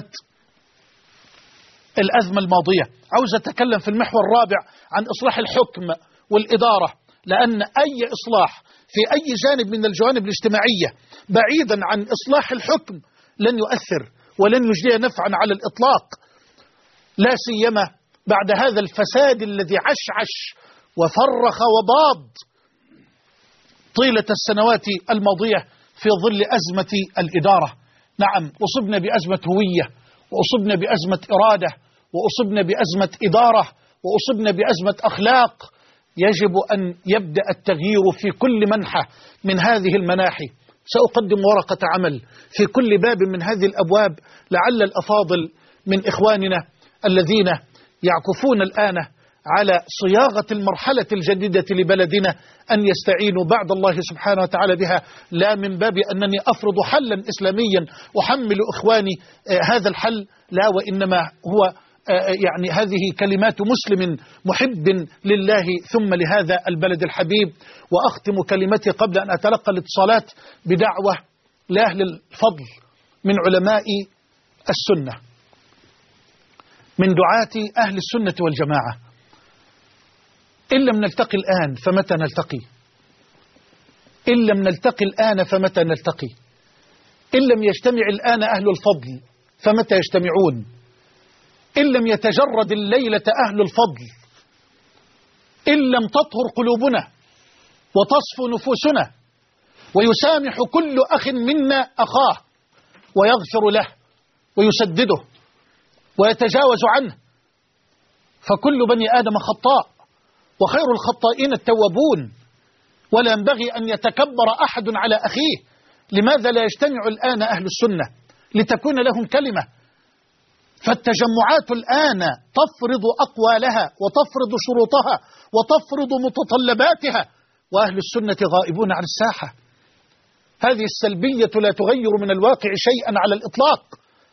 الأزمة الماضية. عاوز أتكلم في المحور الرابع عن إصلاح الحكم والإدارة، لأن أي إصلاح في أي جانب من الجوانب الاجتماعية بعيدا عن إصلاح الحكم لن يؤثر ولن يجدي نفعا على الإطلاق، لا سيما بعد هذا الفساد الذي عشعش وفرخ وباض طيلة السنوات الماضية في ظل أزمة الإدارة. نعم، أصبنا بأزمة هوية، وأصبنا بأزمة إرادة، وأصبنا بأزمة إدارة، وأصبنا بأزمة أخلاق. يجب أن يبدأ التغيير في كل منحى من هذه المناحي. سأقدم ورقة عمل في كل باب من هذه الأبواب، لعل الأفاضل من إخواننا الذين يعكفون الآن على صياغة المرحلة الجديدة لبلدنا أن يستعينوا بعد الله سبحانه وتعالى بها، لا من باب أنني أفرض حلا إسلاميا أحمل إخواني هذا الحل، لا، وإنما هو يعني هذه كلمات مسلم محب لله ثم لهذا البلد الحبيب. وأختم كلمتي قبل أن أتلقى الاتصالات بدعوة لأهل الفضل من علماء السنة، من دعاة أهل السنة والجماعة. إن لم نلتقي الآن فمتى نلتقي؟ إن لم نلتقي الآن فمتى نلتقي؟ إن لم يجتمع الآن أهل الفضل فمتى يجتمعون؟ إن لم يتجرد الليلة أهل الفضل، إن لم تطهر قلوبنا وتصفو نفوسنا ويسامح كل أخ منا أخاه ويغفر له ويسدده ويتجاوز عنه، فكل بني آدم خطاء وخير الخطائين التوابون، ولا ينبغي أن يتكبر أحد على أخيه. لماذا لا يجتمع الآن أهل السنة لتكون لهم كلمة؟ فالتجمعات الآن تفرض أقوالها وتفرض شروطها وتفرض متطلباتها، وأهل السنة غائبون عن الساحة. هذه السلبية لا تغير من الواقع شيئا على الإطلاق.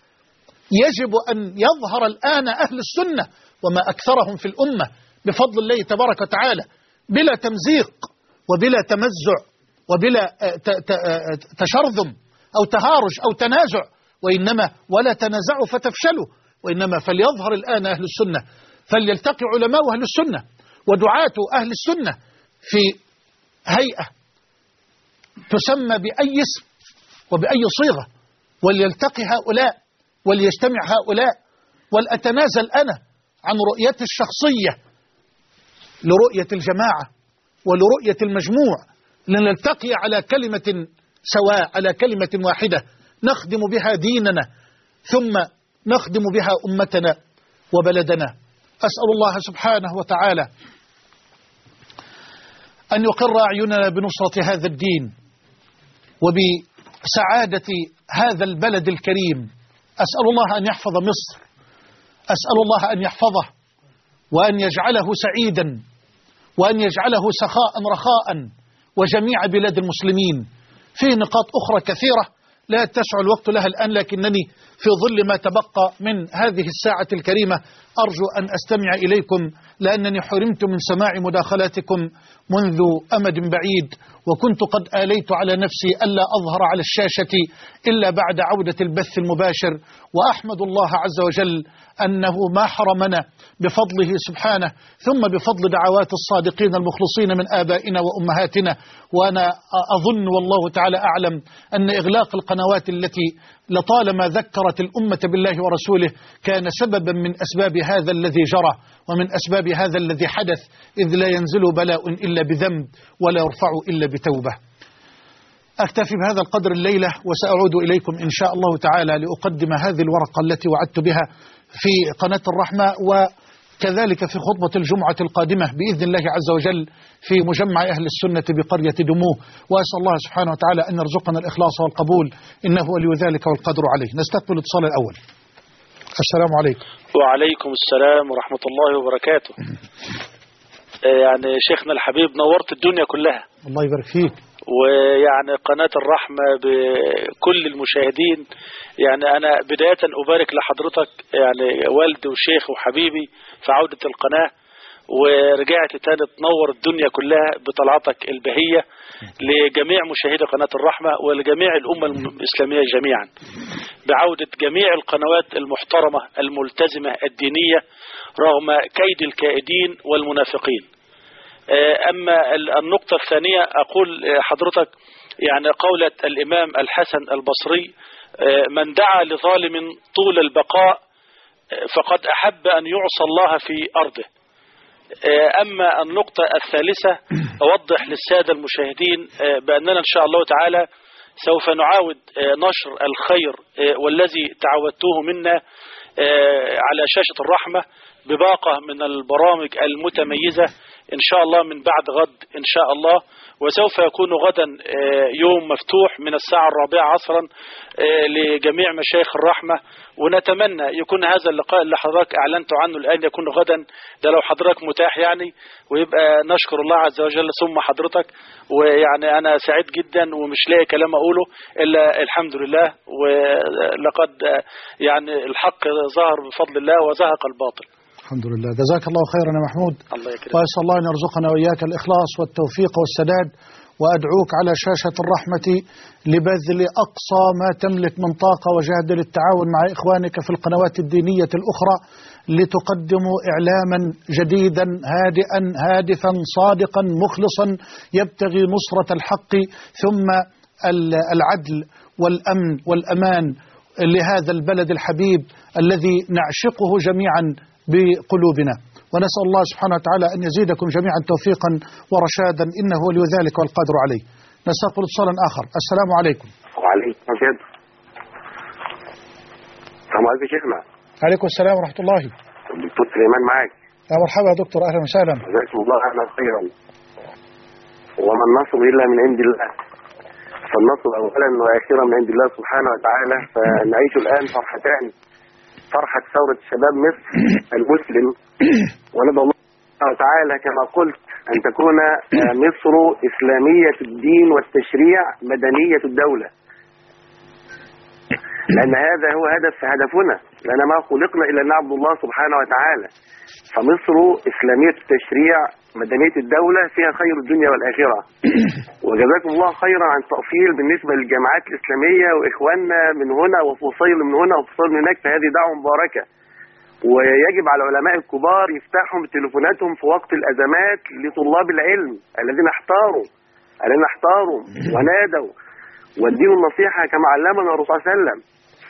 يجب أن يظهر الآن أهل السنة وما أكثرهم في الأمة بفضل الله تبارك وتعالى، بلا تمزيق وبلا تمزع وبلا تشرذم أو تهارج أو تنازع، وإنما ولا تنازعوا فتفشلوا، وإنما فليظهر الآن أهل السنة، فليلتقي علماء أهل السنة ودعاة أهل السنة في هيئة تسمى بأي اسم وبأي صيغة، وليلتقي هؤلاء وليجتمع هؤلاء، ولأتنازل أنا عن رؤيتي الشخصية لرؤية الجماعة ولرؤية المجموع، لنلتقي على كلمة سواء، على كلمة واحدة نخدم بها ديننا ثم نخدم بها أمتنا وبلدنا. أسأل الله سبحانه وتعالى أن يقر أعيننا بنصرة هذا الدين وبسعادة هذا البلد الكريم. أسأل الله أن يحفظ مصر، أسأل الله أن يحفظه وأن يجعله سعيدا وأن يجعله سخاء رخاء وجميع بلاد المسلمين. فيه نقاط أخرى كثيرة لا يتسع الوقت لها الآن، لكنني في ظل ما تبقى من هذه الساعة الكريمة أرجو أن أستمع إليكم، لأنني حرمت من سماع مداخلاتكم منذ أمد بعيد، وكنت قد آليت على نفسي ألا أظهر على الشاشة إلا بعد عودة البث المباشر. وأحمد الله عز وجل أنه ما حرمنا بفضله سبحانه ثم بفضل دعوات الصادقين المخلصين من آبائنا وأمهاتنا. وأنا أظن والله تعالى أعلم أن إغلاق القنوات التي لطالما ذكرت الأمة بالله ورسوله كان سببا من أسباب هذا الذي جرى ومن أسباب هذا الذي حدث، إذ لا ينزل بلاء إلا بذنب ولا يرفع إلا بتوبة. أكتفي بهذا القدر الليلة، وسأعود إليكم إن شاء الله تعالى لأقدم هذه الورقة التي وعدت بها في قناة الرحمة، وكذلك في خطبة الجمعة القادمة بإذن الله عز وجل في مجمع أهل السنة بقرية دموه. وأسأل الله سبحانه وتعالى أن يرزقنا الإخلاص والقبول، إنه ولي ذلك والقدر عليه. نستقبل الاتصال الأول. السلام عليكم. وعليكم السلام ورحمة الله وبركاته. يعني شيخنا الحبيب نورت الدنيا كلها. الله يبارك فيك. ويعني قناة الرحمة بكل المشاهدين. يعني أنا بداية أبارك لحضرتك يعني والدي وشيخ وحبيبي في عودة القناة، ورجعت تاني تنور الدنيا كلها بطلعتك البهية لجميع مشاهدي قناة الرحمة ولجميع الأمة الإسلامية جميعا، بعودة جميع القنوات المحترمة الملتزمة الدينية رغم كيد الكائدين والمنافقين. أما النقطة الثانية أقول حضرتك يعني قولة الإمام الحسن البصري: من دعا لظالم طول البقاء فقد أحب أن يعصى الله في أرضه. أما النقطة الثالثة أوضح للسادة المشاهدين بأننا إن شاء الله تعالى سوف نعاود نشر الخير والذي تعودتوه منا على شاشة الرحمة بباقة من البرامج المتميزة إن شاء الله من بعد غد إن شاء الله. وسوف يكون غدا يوم مفتوح من الساعة 4 عصرا لجميع مشايخ الرحمة، ونتمنى يكون هذا اللقاء اللي حضرتك أعلنت عنه الآن يكون غدا، ده لو حضرتك متاح يعني، ويبقى نشكر الله عز وجل ثم حضرتك. ويعني أنا سعيد جدا ومش لاقي كلام أقوله إلا الحمد لله، ولقد يعني الحق ظهر بفضل الله وزهق الباطل. الحمد لله. جزاك الله خيرا يا محمود. الله يكرمك. وأسأل الله أن يرزقنا وإياك الإخلاص والتوفيق والسداد، وأدعوك على شاشة الرحمة لبذل أقصى ما تملك من طاقة وجهد للتعاون مع إخوانك في القنوات الدينية الأخرى لتقدموا إعلاما جديدا هادئا هادفا صادقا مخلصا يبتغي نصرة الحق ثم العدل والأمن والأمان لهذا البلد الحبيب الذي نعشقه جميعا بقلوبنا. ونسأل الله سبحانه وتعالى أن يزيدكم جميعا توفيقا ورشادا إنه ولي ذلك والقادر عليه. نستقبل اتصالا آخر. السلام عليكم. وعليكم السلام. السلام عليكم شيخنا. عليكم السلام ورحمة الله. دكتور سليمان معك. يا مرحبا يا دكتور، أهلا وسهلا. جزاكم الله خيرا. وما النصر إلا من عند الله، فالنصر أولا وآخرا من عند الله سبحانه وتعالى. فنعيش الآن فرحتان: فرحة ثورة شباب مصر المسلم، وندعو الله سبحانه وتعالى كما قلت أن تكون مصر إسلامية الدين والتشريع مدنية الدولة، لأن هذا هو هدفنا، لأن ما خلقنا إلا أن نعبد الله سبحانه وتعالى. فمصر إسلامية التشريع مدنية الدولة فيها خير الدنيا والآخرة. وجزاكم الله خيرا عن التأصيل بالنسبة للجامعات الإسلامية وإخواننا من هنا وفصيل من هنا وفصيل من هناك، فهذه دعوة مباركة. ويجب على العلماء الكبار يفتحوا تليفوناتهم في وقت الأزمات لطلاب العلم الذين احتاروا ونادوا والدين النصيحة كما علمنا الرسول صلى الله عليه وسلم.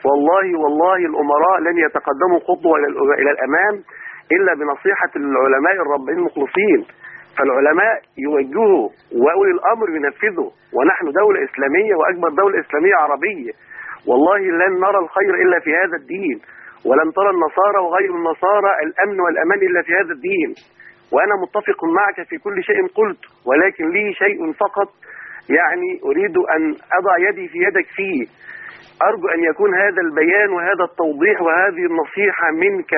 والله الأمراء لن يتقدموا خطوة إلى الأمام إلا بنصيحة العلماء الربانيين المخلصين. فالعلماء يوجهوا وأولي الأمر ينفذوا، ونحن دولة إسلامية وأكبر دولة إسلامية عربية. والله لن نرى الخير إلا في هذا الدين، ولن ترى النصارى وغير النصارى الأمن والأمان إلا في هذا الدين. وأنا متفق معك في كل شيء قلت، ولكن لي شيء فقط يعني أريد أن أضع يدي في يدك فيه. أرجو أن يكون هذا البيان وهذا التوضيح وهذه النصيحة منك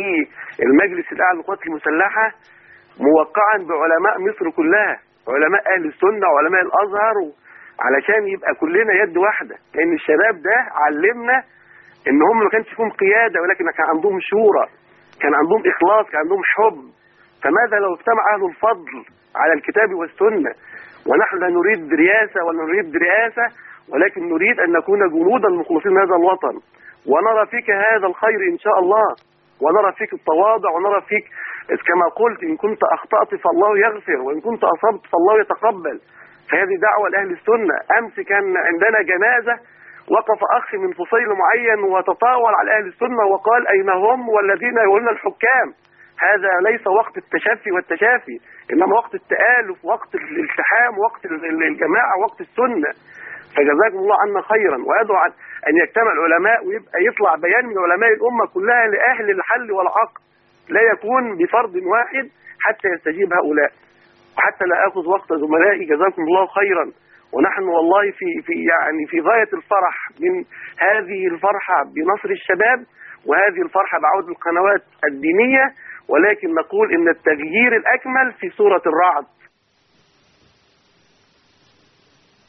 للمجلس الأعلى للقوات المسلحة موقعا بعلماء مصر كلها، علماء أهل السنة وعلماء الأزهر، علشان يبقى كلنا يد واحدة. لأن الشباب ده علمنا إن هم ما كانش فيهم قيادة، ولكن كان عندهم شورى، كان عندهم إخلاص، كان عندهم حب. فماذا لو اجتمع أهل الفضل على الكتاب والسنة؟ ونحن لا نريد رياسة ولا نريد رئاسة، ولكن نريد أن نكون جنودا مخلصين هذا الوطن، ونرى فيك هذا الخير إن شاء الله، ونرى فيك التواضع، ونرى فيك كما قلت إن كنت أخطأت فالله يغفر، وإن كنت أصبت فالله يتقبل. فهذه دعوة لأهل السنة. أمس كان عندنا جنازة، وقف أخ من فصيل معين وتطاول على أهل السنة وقال: أين هم والذين يولون الحكام؟ هذا ليس وقت التشفي والتشافي، إنما وقت التآلف، وقت الالتحام، وقت الجماعة، وقت السنة. فجزاكم الله عنا خيرا. وأدعو أن يجتمع العلماء ويبقى يطلع بيان من علماء الأمة كلها لأهل الحل والعقد، لا يكون بفرد واحد حتى يستجيب هؤلاء. وحتى لا أخذ وقت زملائي، جزاكم الله خيرا. ونحن والله في غاية الفرح من هذه الفرحة بنصر الشباب، وهذه الفرحة بعودة القنوات الدينية. ولكن نقول إن التغيير الأكمل في سورة الرعد.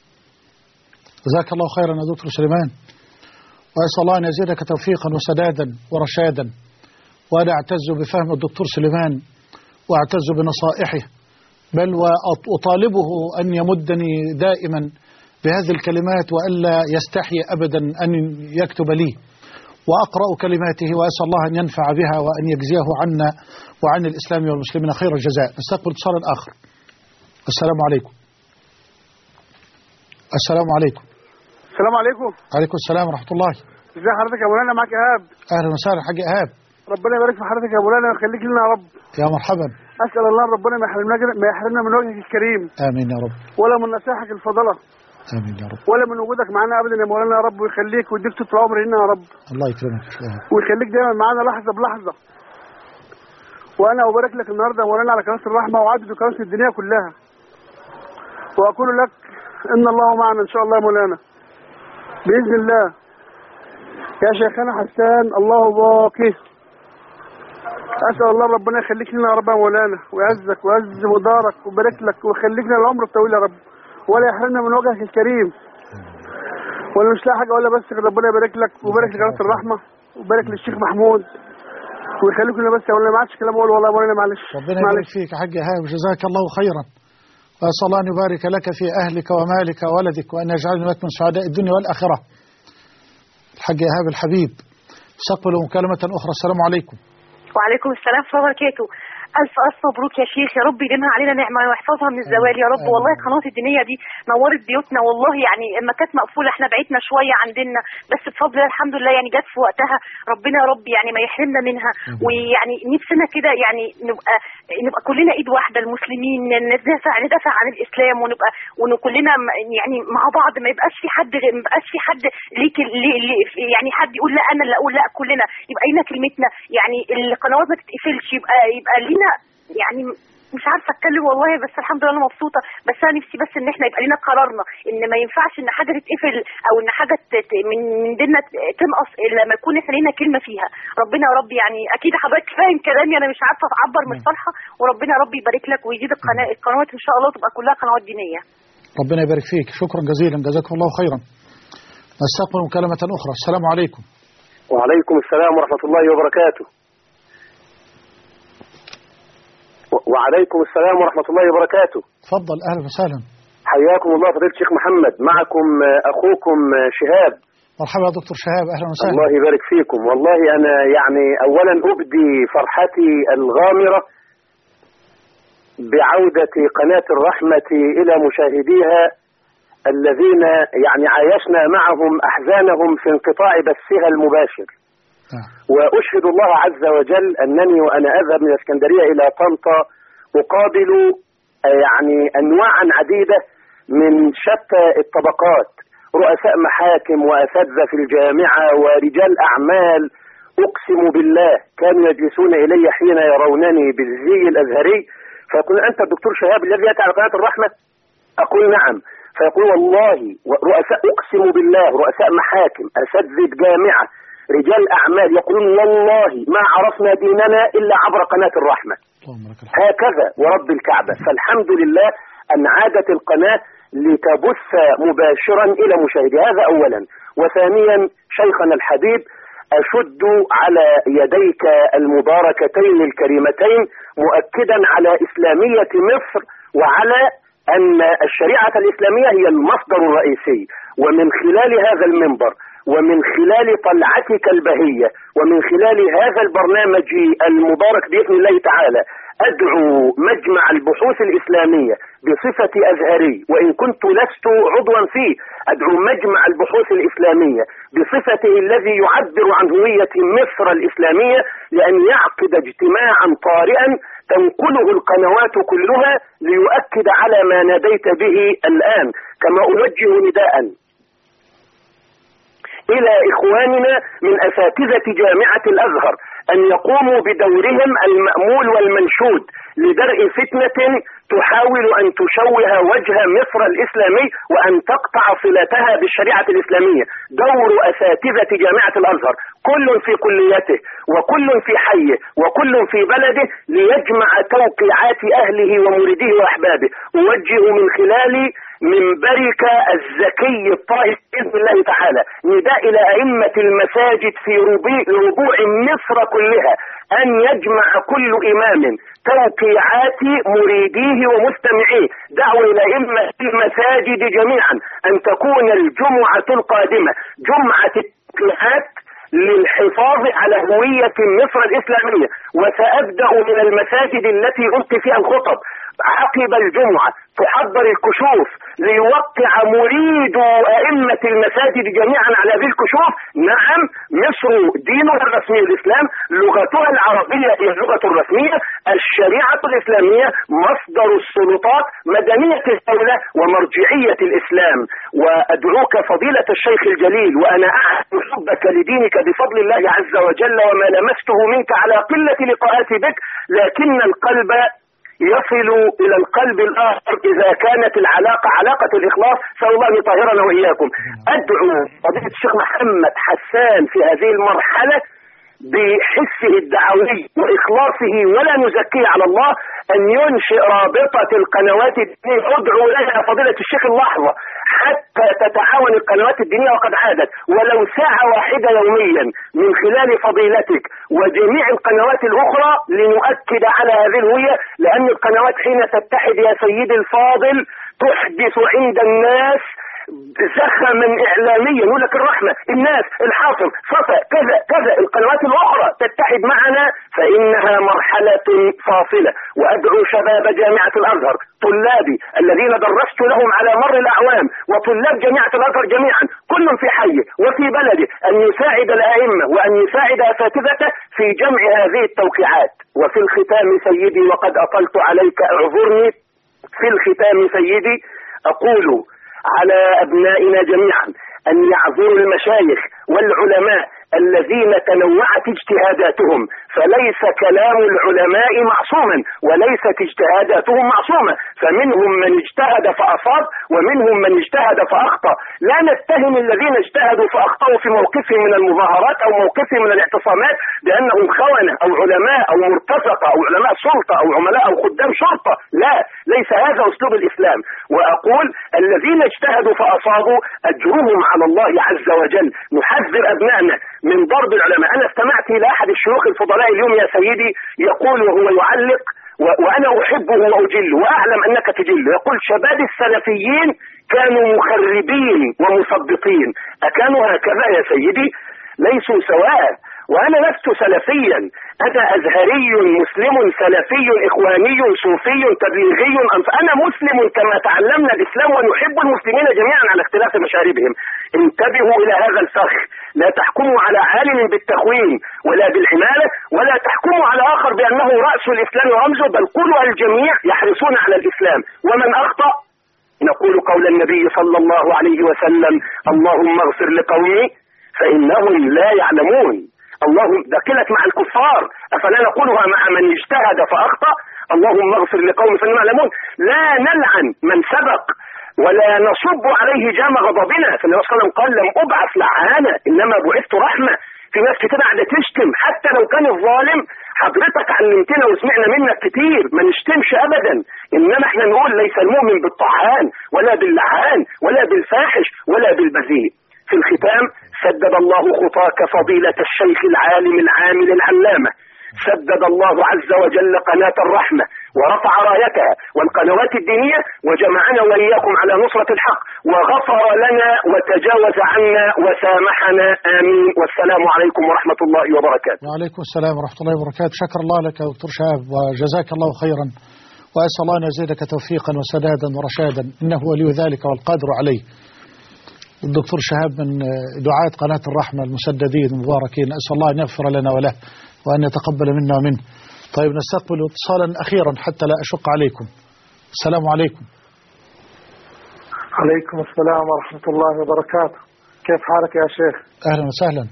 جزاك الله خيرا يا دكتور سليمان، وأسأل الله أن يزيدك توفيقا وسدادا ورشادا. وأنا أعتز بفهم الدكتور سليمان وأعتز بنصائحه، بل وأطالبه أن يمدني دائما بهذه الكلمات وألا يستحي أبدا أن يكتب لي، وأقرأ كلماته وأسأل الله أن ينفع بها وأن يجزيه عنا وعن الإسلام والمسلمين خير الجزاء. نستقبل اتصال آخر. السلام عليكم. السلام عليكم. السلام عليكم. عليكم السلام ورحمة الله. ازي حضرتك يا مولانا؟ معاك إيهاب. أهلا وسهلا حاج إيهاب. ربنا يبارك في حضرتك يا مولانا ويخليك لنا يا رب. يا مرحبا. أسأل الله ربنا ما يحرمنا من وجهك الكريم. آمين يا رب. ولا من نصائحك الفضلة. آمين يا رب. ولا من وجودك معنا أبدا يا مولانا يا رب، ويخليك ويديك طول العمر لنا يا رب. الله يكرمك. ويخليك دايما معانا لحظة بلحظة. وأنا أبارك لك النهارده يا مولانا على قناة الرحمة وعدد قناة الدنيا كلها. وأقول لك إن الله معنا إن شاء الله يا مولانا بإذن الله. يا شيخنا حسان الله باقي. أسأل الله ربنا يخليك لنا يا رب يا مولانا، ويعزك ويعز مدارك ويبارك لك ويخليك لنا العمر الطويل يا رب، ولا يحرمنا من وجهك الكريم. ولا مش لاقي حاجة ولا بس ربنا يبارك لك ويبارك لقناة الرحمة ويبارك للشيخ محمود ويخليك لنا بس يا مولانا. ما عادش كلام أقول والله يا مولانا، معلش. ربنا يبارك فيك يا حاج إيهاب، جزاك الله خيرا، وأسأل الله أن يبارك لك في أهلك ومالك وولدك، وأن يجعلنا لك من سعداء الدنيا والآخرة. الحاج إيهاب الحبيب. استقبلوا مكالمة أخرى. السلام عليكم. وعليكم السلام ورحمة الله وبركاته. ألف مبروك يا شيخ، يا رب يديمها علينا نعمة ويحفظها من الزوال يا رب. والله القناة الدينية دي نورت بيوتنا والله، يعني اما كانت مقفولة احنا بعيدنا شوية عندنا، بس بفضل الله الحمد لله يعني جت في وقتها. ربنا يا رب يعني ما يحرمنا منها. ويعني نفسنا كده يعني نبقى كلنا ايد واحدة المسلمين، ندافع عن الإسلام، ونبقى كلنا يعني مع بعض، ما يبقاش في حد ليك يعني حد يقول لا انا اللي اقول لا، كلنا يبقى لنا كلمتنا، يعني القنوات ما تتقفلش، يبقى لينا يعني مش عارفه اتكلم والله. بس الحمد لله انا مبسوطه، بس انا نفسي بس ان احنا يبقى لنا قرارنا ان ما ينفعش ان حاجه تتقفل او ان حاجه من ديننا تنقص الا لما يكون احنا لينا كلمه فيها. ربنا يا رب يعني اكيد حضرتك فاهم كلامي، انا مش عارفه اعبر من الفرحه. وربنا يا رب يبارك لك ويزيد القنوات ان شاء الله تبقى كلها قنوات دينيه. ربنا يبارك فيك، شكرا جزيلا، جزاكم الله خيرا. نستقبل مكالمه اخرى. السلام عليكم. وعليكم السلام ورحمة الله وبركاته. وعليكم السلام ورحمة الله وبركاته. تفضل. أهلا وسهلا. حياكم الله فضيلة الشيخ محمد، معكم أخوكم شهاب. مرحبا يا دكتور شهاب، أهلا وسهلا. الله يبارك فيكم. والله أنا يعني أولا أبدي فرحتي الغامرة بعودة قناة الرحمة إلى مشاهديها الذين يعني عايشنا معهم أحزانهم في انقطاع بثها المباشر. وأشهد الله عز وجل أنني وأنا أذهب من الإسكندرية إلى طنطا أقابل يعني أنواعا عديدة من شتى الطبقات، رؤساء محاكم وأساتذة في الجامعة ورجال أعمال. أقسم بالله كانوا يجلسون إلي حين يرونني بالزي الأزهري فيقول أنت الدكتور شهاب الذي يأتي على قناة الرحمة؟ أقول نعم. فيقول والله رؤساء، أقسم بالله رؤساء محاكم، أساتذة جامعة، رجال أعمال يقولون والله ما عرفنا ديننا إلا عبر قناة الرحمة. هكذا ورب الكعبة. فالحمد لله أن عادت القناة لتبث مباشرا إلى مشاهدي. هذا أولا. وثانيا شيخنا الحبيب، أشد على يديك المباركتين الكريمتين مؤكدا على إسلامية مصر وعلى أن الشريعة الإسلامية هي المصدر الرئيسي. ومن خلال هذا المنبر ومن خلال طلعتك البهية ومن خلال هذا البرنامج المبارك بإذن الله تعالى أدعو مجمع البحوث الإسلامية بصفة أزهري، وإن كنت لست عضوا فيه، أدعو مجمع البحوث الإسلامية بصفته الذي يعبر عن هوية مصر الإسلامية لأن يعقد اجتماعا طارئا تنقله القنوات كلها ليؤكد على ما ناديت به الآن. كما أوجه نداء إلى إخواننا من أساتذة جامعة الأزهر أن يقوموا بدورهم المأمول والمنشود لدرء فتنة تحاول أن تشوه وجه مصر الإسلامي وأن تقطع صلتها بالشريعة الإسلامية. دور أساتذة جامعة الأزهر كل في كليته وكل في حيه وكل في بلده ليجمع توقيعات أهله ومريديه وأحبابه. أوجه من خلال منبرك الزكي الطاهر بإذن الله تعالى نداء إلى أئمة المساجد في ربوع مصر كلها أن يجمع كل إمام توقيعات مريديه ومستمعيه. دعوة إلى أئمة المساجد جميعا أن تكون الجمعة القادمة جمعة التوقيعات للحفاظ على هوية مصر الإسلامية، وسأبدأ من المساجد التي ألقي فيها الخطب. عقب الجمعة تحضر الكشوف ليوقع مريد أئمة المساجد جميعا على هذه الكشوف. نعم، مصر دينها الرسمي الإسلام، لغتها العربية هي اللغة الرسمية، الشريعة الإسلامية مصدر السلطات، مدنية الدولة ومرجعية الإسلام. وأدعوك فضيلة الشيخ الجليل وأنا أعلم حبك لدينك بفضل الله عز وجل وما لمسته منك على قلة لقاءاتي بك، لكن القلب يصل إلى القلب الآخر إذا كانت العلاقة علاقة الإخلاص. سأل الله أن يطهرنا وإياكم. أدعو فضيلة الشيخ محمد حسان في هذه المرحلة بحسه الدعوي وإخلاصه ولا نزكيه على الله أن ينشئ رابطة القنوات الدينية. أدعو لها فضيلة الشيخ اللحظة حتى تتعاون القنوات الدينية، وقد عادت ولو ساعة واحدة يوميا من خلال فضيلتك وجميع القنوات الأخرى لنؤكد على هذه الهوية، لأن القنوات حين تتحد يا سيدي الفاضل تحدث عند الناس زخما إعلاميا. يقول لك الرحمة، الناس، الحاصل، صفا، كذا كذا. القنوات الأخرى تتحد معنا فإنها مرحلة فاصلة. وأدعو شباب جامعة الأزهر طلابي الذين درست لهم على مر الأعوام وطلاب جامعة الأزهر جميعا كل في حي وفي بلده أن يساعد الأئمة وأن يساعد أساتذته في جمع هذه التوقيعات. وفي الختام سيدي، وقد أطلت عليك اعذرني، في الختام سيدي أقول على أبنائنا جميعا أن يعذروا المشايخ والعلماء الذين تنوعت اجتهاداتهم، فليس كلام العلماء معصوما وليست اجتهاداتهم معصومة، فمنهم من اجتهد فأصاب ومنهم من اجتهد فأخطأ. لا نتهم الذين اجتهدوا فأخطأوا في موقفهم من المظاهرات أو موقفهم من الاعتصامات بأنهم خونة أو علماء أو مرتزقة أو علماء سلطة أو عملاء أو خدام شرطة. لا، ليس هذا أسلوب الإسلام. وأقول الذين اجتهدوا فأصابوا أجرهم على الله عز وجل. نحذر أبنائنا من ضرب العلماء. أنا استمعت إلى أحد الشيوخ الفضلاء اليوم يا سيدي يقول وهو يعلق وأنا أحبه وأجله وأعلم أنك تجله، يقول شباب السلفيين كانوا مخربين ومثبطين. أكانوا هكذا يا سيدي؟ ليسوا سواء. وأنا لست سلفيا، أنا أزهري مسلم سلفي إخواني صوفي تبليغي. أنا مسلم كما تعلمنا الإسلام ونحب المسلمين جميعا على اختلاف مشاربهم. انتبهوا إلى هذا الفخ. لا تحكموا على عالم بالتخوين ولا بالعمالة، ولا تحكموا على آخر بأنه رأس الإسلام ورمزه، بل قولوا الجميع يحرصون على الإسلام. ومن أخطأ نقول قول النبي صلى الله عليه وسلم: اللهم اغفر لقومي فإنهم لا يعلمون. اللهم دخلت مع الكفار، أفلا نقولها مع من اجتهد فأخطأ؟ اللهم اغفر لقومي فإنهم لا يعلمون. لا نلعن من سبق ولا نصب عليه جام غضبنا، فالنبي صلى الله عليه وسلم قال: لم أبعث لعانة إنما بعثت رحمة. في ناس كتير قاعدة تشتم حتى لو كان الظالم. حضرتك علمتنا وسمعنا منك كتير ما نشتمش أبدا، إنما احنا نقول ليس المؤمن بالطعان ولا باللعان ولا بالفاحش ولا بالبذيء. في الختام سدد الله خطاك فضيلة الشيخ العالم العامل العلامة، سدد الله عز وجل قناة الرحمة ورفع رايتها والقنوات الدينية وجمعنا وإياكم على نصرة الحق وغفر لنا وتجاوز عنا وسامحنا. آمين. والسلام عليكم ورحمة الله وبركاته. وعليكم السلام ورحمة الله وبركاته. شكر الله لك يا دكتور شهاب وجزاك الله خيرا، وأسأل الله أن يزيدك توفيقا وسدادا ورشادا، إنه ولي ذلك والقادر عليه. الدكتور شهاب من دعاة قناة الرحمة المسددين المباركين، أسأل الله أن يغفر لنا وله وأن يتقبل منا ومنه. طيب نستقبل اتصالا أخيرا حتى لا أشق عليكم. السلام عليكم. عليكم السلام ورحمة الله وبركاته. كيف حالك يا شيخ؟ أهلا وسهلا.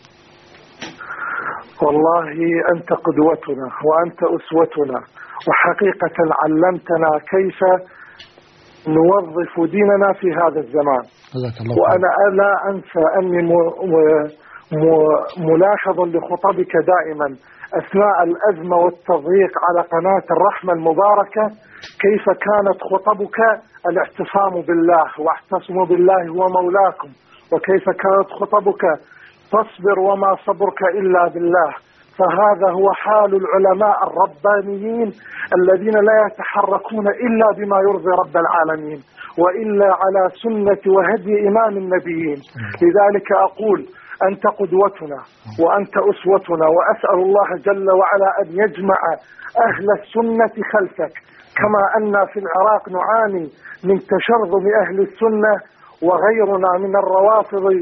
والله أنت قدوتنا وأنت أسوتنا، وحقيقة علمتنا كيف نوظف ديننا في هذا الزمان. وأنا لا أنسى أني ملاحظ لخطبك دائما أثناء الأزمة والتضييق على قناة الرحمة المباركة، كيف كانت خطبك الاعتصام بالله واعتصموا بالله هو مولاكم، وكيف كانت خطبك تصبر وما صبرك إلا بالله. فهذا هو حال العلماء الربانيين الذين لا يتحركون إلا بما يرضي رب العالمين وإلا على سنة وهدي إمام النبيين. لذلك أقول أنت قدوتنا وأنت أسوتنا، وأسأل الله جل وعلا أن يجمع أهل السنة خلفك، كما أن في العراق نعاني من تشرذم أهل السنة وغيرنا من الروافض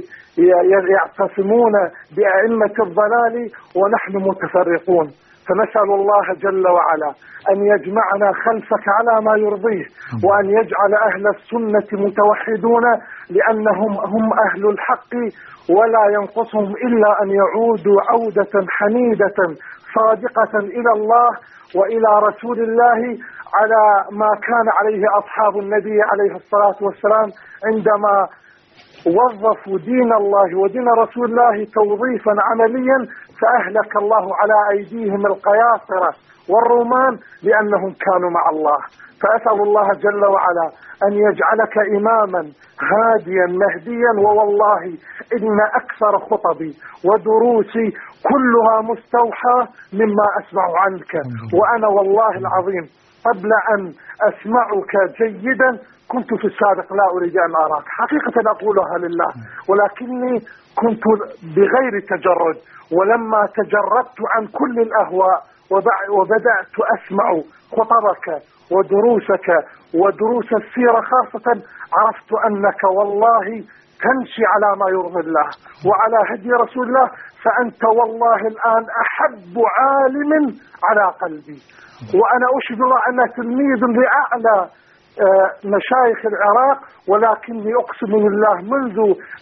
يعتصمون بأئمة الضلال ونحن متفرقون. فنسأل الله جل وعلا أن يجمعنا خلفك على ما يرضيه، وأن يجعل أهل السنة متوحدون، لأنهم هم أهل الحق ولا ينقصهم إلا أن يعودوا عودة حميدة صادقة إلى الله وإلى رسول الله على ما كان عليه أصحاب النبي عليه الصلاة والسلام عندما وظفوا دين الله ودين رسول الله توظيفا عمليا، فأهلك الله على أيديهم القياصرة والرومان لأنهم كانوا مع الله. فأسأل الله جل وعلا أن يجعلك إماما هاديا مهديا، ووالله إن أكثر خطبي ودروسي كلها مستوحى مما أسمع عنك. وأنا والله العظيم قبل أن أسمعك جيدا كنت في السابق لا أريد أن أراك، حقيقة أقولها لله، ولكني كنت بغير تجرد. ولما تجردت عن كل الأهواء وبدأت أسمع خطبك ودروسك ودروس السيرة خاصة، عرفت أنك والله تمشي على ما يرضي الله وعلى هدي رسول الله. فأنت والله الآن أحب عالم على قلبي، وأنا أشهد الله أنه تلميذ لأعلى مشايخ العراق، ولكني أقسم بالله منذ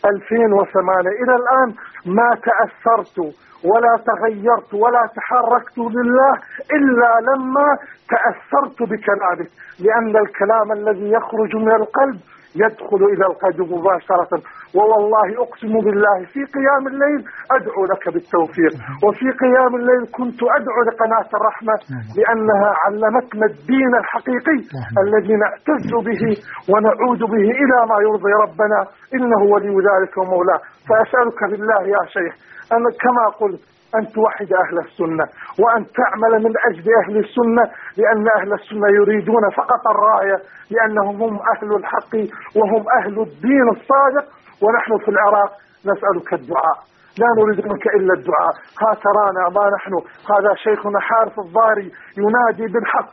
2008 إلى الآن ما تأثرت ولا تغيرت ولا تحركت لله إلا لما تأثرت بكلامك، لأن الكلام الذي يخرج من القلب يدخل إلى القلب مباشرة. ووالله أقسم بالله في قيام الليل أدعو لك بالتوفيق، وفي قيام الليل كنت أدعو لقناة الرحمة لأنها علمتنا الدين الحقيقي الذي نعتز به ونعود به إلى ما يرضي ربنا، إنه ولي ذلك ومولاه. فأسألك بالله يا شيخ أن كما قلت أن توحد أهل السنة، وأن تعمل من أجل أهل السنة، لأن أهل السنة يريدون فقط الراية، لأنهم هم أهل الحق وهم أهل الدين الصادق. ونحن في العراق نسألك الدعاء، لا نريد منك إلا الدعاء. ها ترانا ما نحن، هذا شيخنا حارث الضاري ينادي بالحق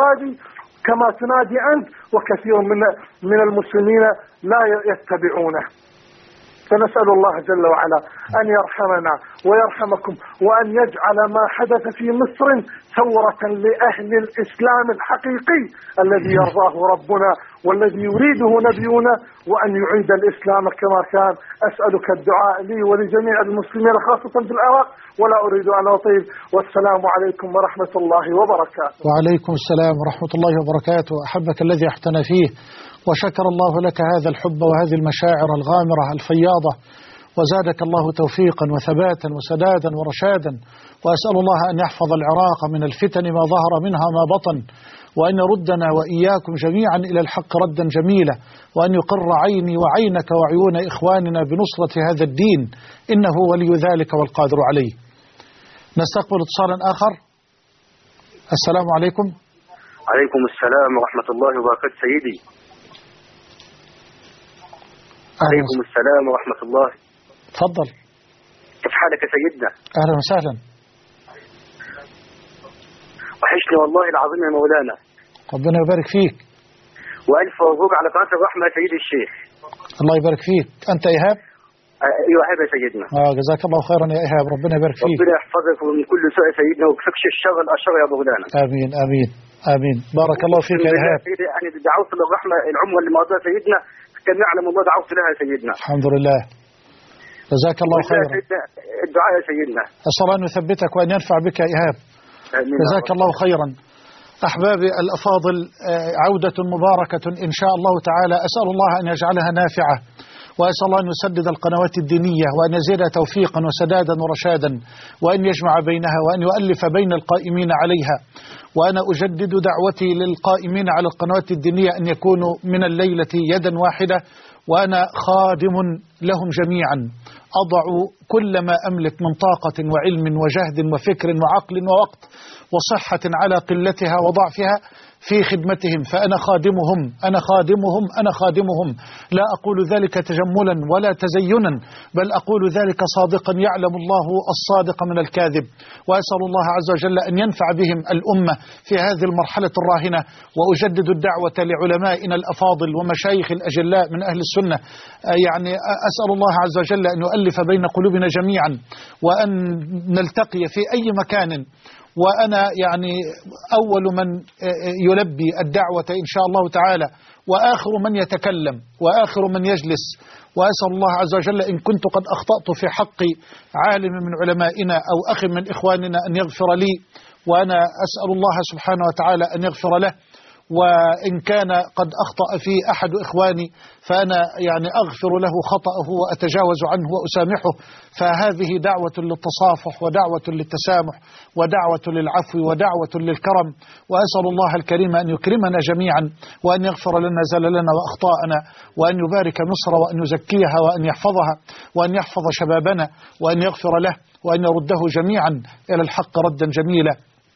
كما تنادي أنت، وكثير من المسلمين لا يتبعونه. فنسأل الله جل وعلا أن يرحمنا ويرحمكم، وأن يجعل ما حدث في مصر ثورة لأهل الإسلام الحقيقي الذي يرضاه ربنا والذي يريده نبينا، وأن يعيد الإسلام كما كان. أسألك الدعاء لي ولجميع المسلمين خاصة في العراق، ولا أريد أن أطيل. والسلام عليكم ورحمة الله وبركاته. وعليكم السلام ورحمة الله وبركاته. أحبك الذي احتنى فيه، وشكر الله لك هذا الحب وهذه المشاعر الغامرة الفياضة، وزادك الله توفيقا وثباتا وسدادا ورشادا. وأسأل الله أن يحفظ العراق من الفتن ما ظهر منها ما بطن، وأن يردنا وإياكم جميعا إلى الحق ردا جميلا، وأن يقر عيني وعينك وعيون إخواننا بنصرة هذا الدين، إنه ولي ذلك والقادر عليه. نستقبل اتصالا آخر. السلام عليكم. عليكم السلام ورحمة الله وبركاته سيدي. عليكم السلام ورحمة الله. تفضل. كيف حالك يا سيدنا؟ أهلا وسهلا. وحشني والله العظيم يا مولانا. ربنا يبارك فيك. وألف مبروك على قناة الرحمة يا سيدي الشيخ. الله يبارك فيك. أنت إيهاب؟ أيوة إيهاب يا سيدنا. جزاك الله خيرا يا إيهاب، ربنا يبارك فيك. ربنا يحفظك من كل سوء يا سيدنا، ويكفكش الشر الأشر يا مولانا. آمين آمين آمين. بارك الله فيك يا إيهاب. يعني دعوت للرحمة العموة اللي ماضية سيدنا، كان يعلم الله دعوت لها يا سيدنا. الحمد لله. جزاك الله خيرا. الدعاء يا سيدنا. أسأل أن يثبتك وأن ينفع بك يا إيهاب. جزاك الله خيرا. أحبابي الأفاضل، عودة مباركة إن شاء الله تعالى، أسأل الله أن يجعلها نافعة، وأسأل الله أن يسدد القنوات الدينية وأن يزيدها توفيقا وسدادا ورشادا وأن يجمع بينها وأن يؤلف بين القائمين عليها. وأنا أجدد دعوتي للقائمين على القنوات الدينية أن يكونوا من الليلة يدا واحدة، وأنا خادم لهم جميعا، أضع كل ما أملك من طاقة وعلم وجهد وفكر وعقل ووقت وصحة على قلتها وضعفها في خدمتهم، فأنا خادمهم أنا خادمهم أنا خادمهم. لا أقول ذلك تجملا ولا تزينا، بل أقول ذلك صادقا يعلم الله الصادق من الكاذب. وأسأل الله عز وجل أن ينفع بهم الأمة في هذه المرحلة الراهنة. وأجدد الدعوة لعلمائنا الأفاضل ومشايخ الأجلاء من أهل السنة، يعني أسأل الله عز وجل أن يؤلف بين قلوبنا جميعا وأن نلتقي في أي مكان. وأنا يعني أول من يلبي الدعوة إن شاء الله تعالى، وآخر من يتكلم وآخر من يجلس. وأسأل الله عز وجل إن كنت قد أخطأت في حق عالم من علمائنا أو أخ من إخواننا أن يغفر لي، وأنا أسأل الله سبحانه وتعالى أن يغفر له. وإن كان قد أخطأ في أحد إخواني فأنا يعني أغفر له خطأه وأتجاوز عنه وأسامحه. فهذه دعوة للتصافح ودعوة للتسامح ودعوة للعفو ودعوة للكرم. وأسأل الله الكريم أن يكرمنا جميعا وأن يغفر لنا زللنا وأخطاءنا، وأن يبارك مصر وأن يزكيها وأن يحفظها وأن يحفظ شبابنا وأن يغفر له وأن يرده جميعا إلى الحق ردا جميلا،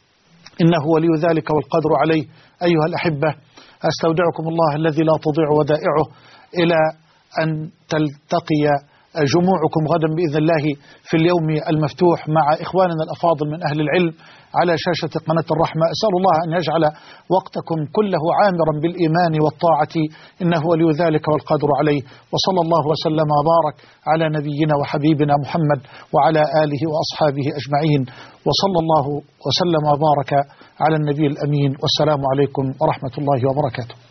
إنه ولي ذلك والقدر عليه. أيها الأحبة، أستودعكم الله الذي لا تضيع ودائعه إلى أن تلتقي جموعكم غدا بإذن الله في اليوم المفتوح مع إخواننا الأفاضل من أهل العلم على شاشة قناة الرحمة. أسأل الله أن يجعل وقتكم كله عامرا بالإيمان والطاعة، إنه ولي ذلك والقدر عليه. وصلى الله وسلم وبارك على نبينا وحبيبنا محمد وعلى آله وأصحابه أجمعين، وصلى الله وسلم وبارك على النبي الأمين. والسلام عليكم ورحمة الله وبركاته.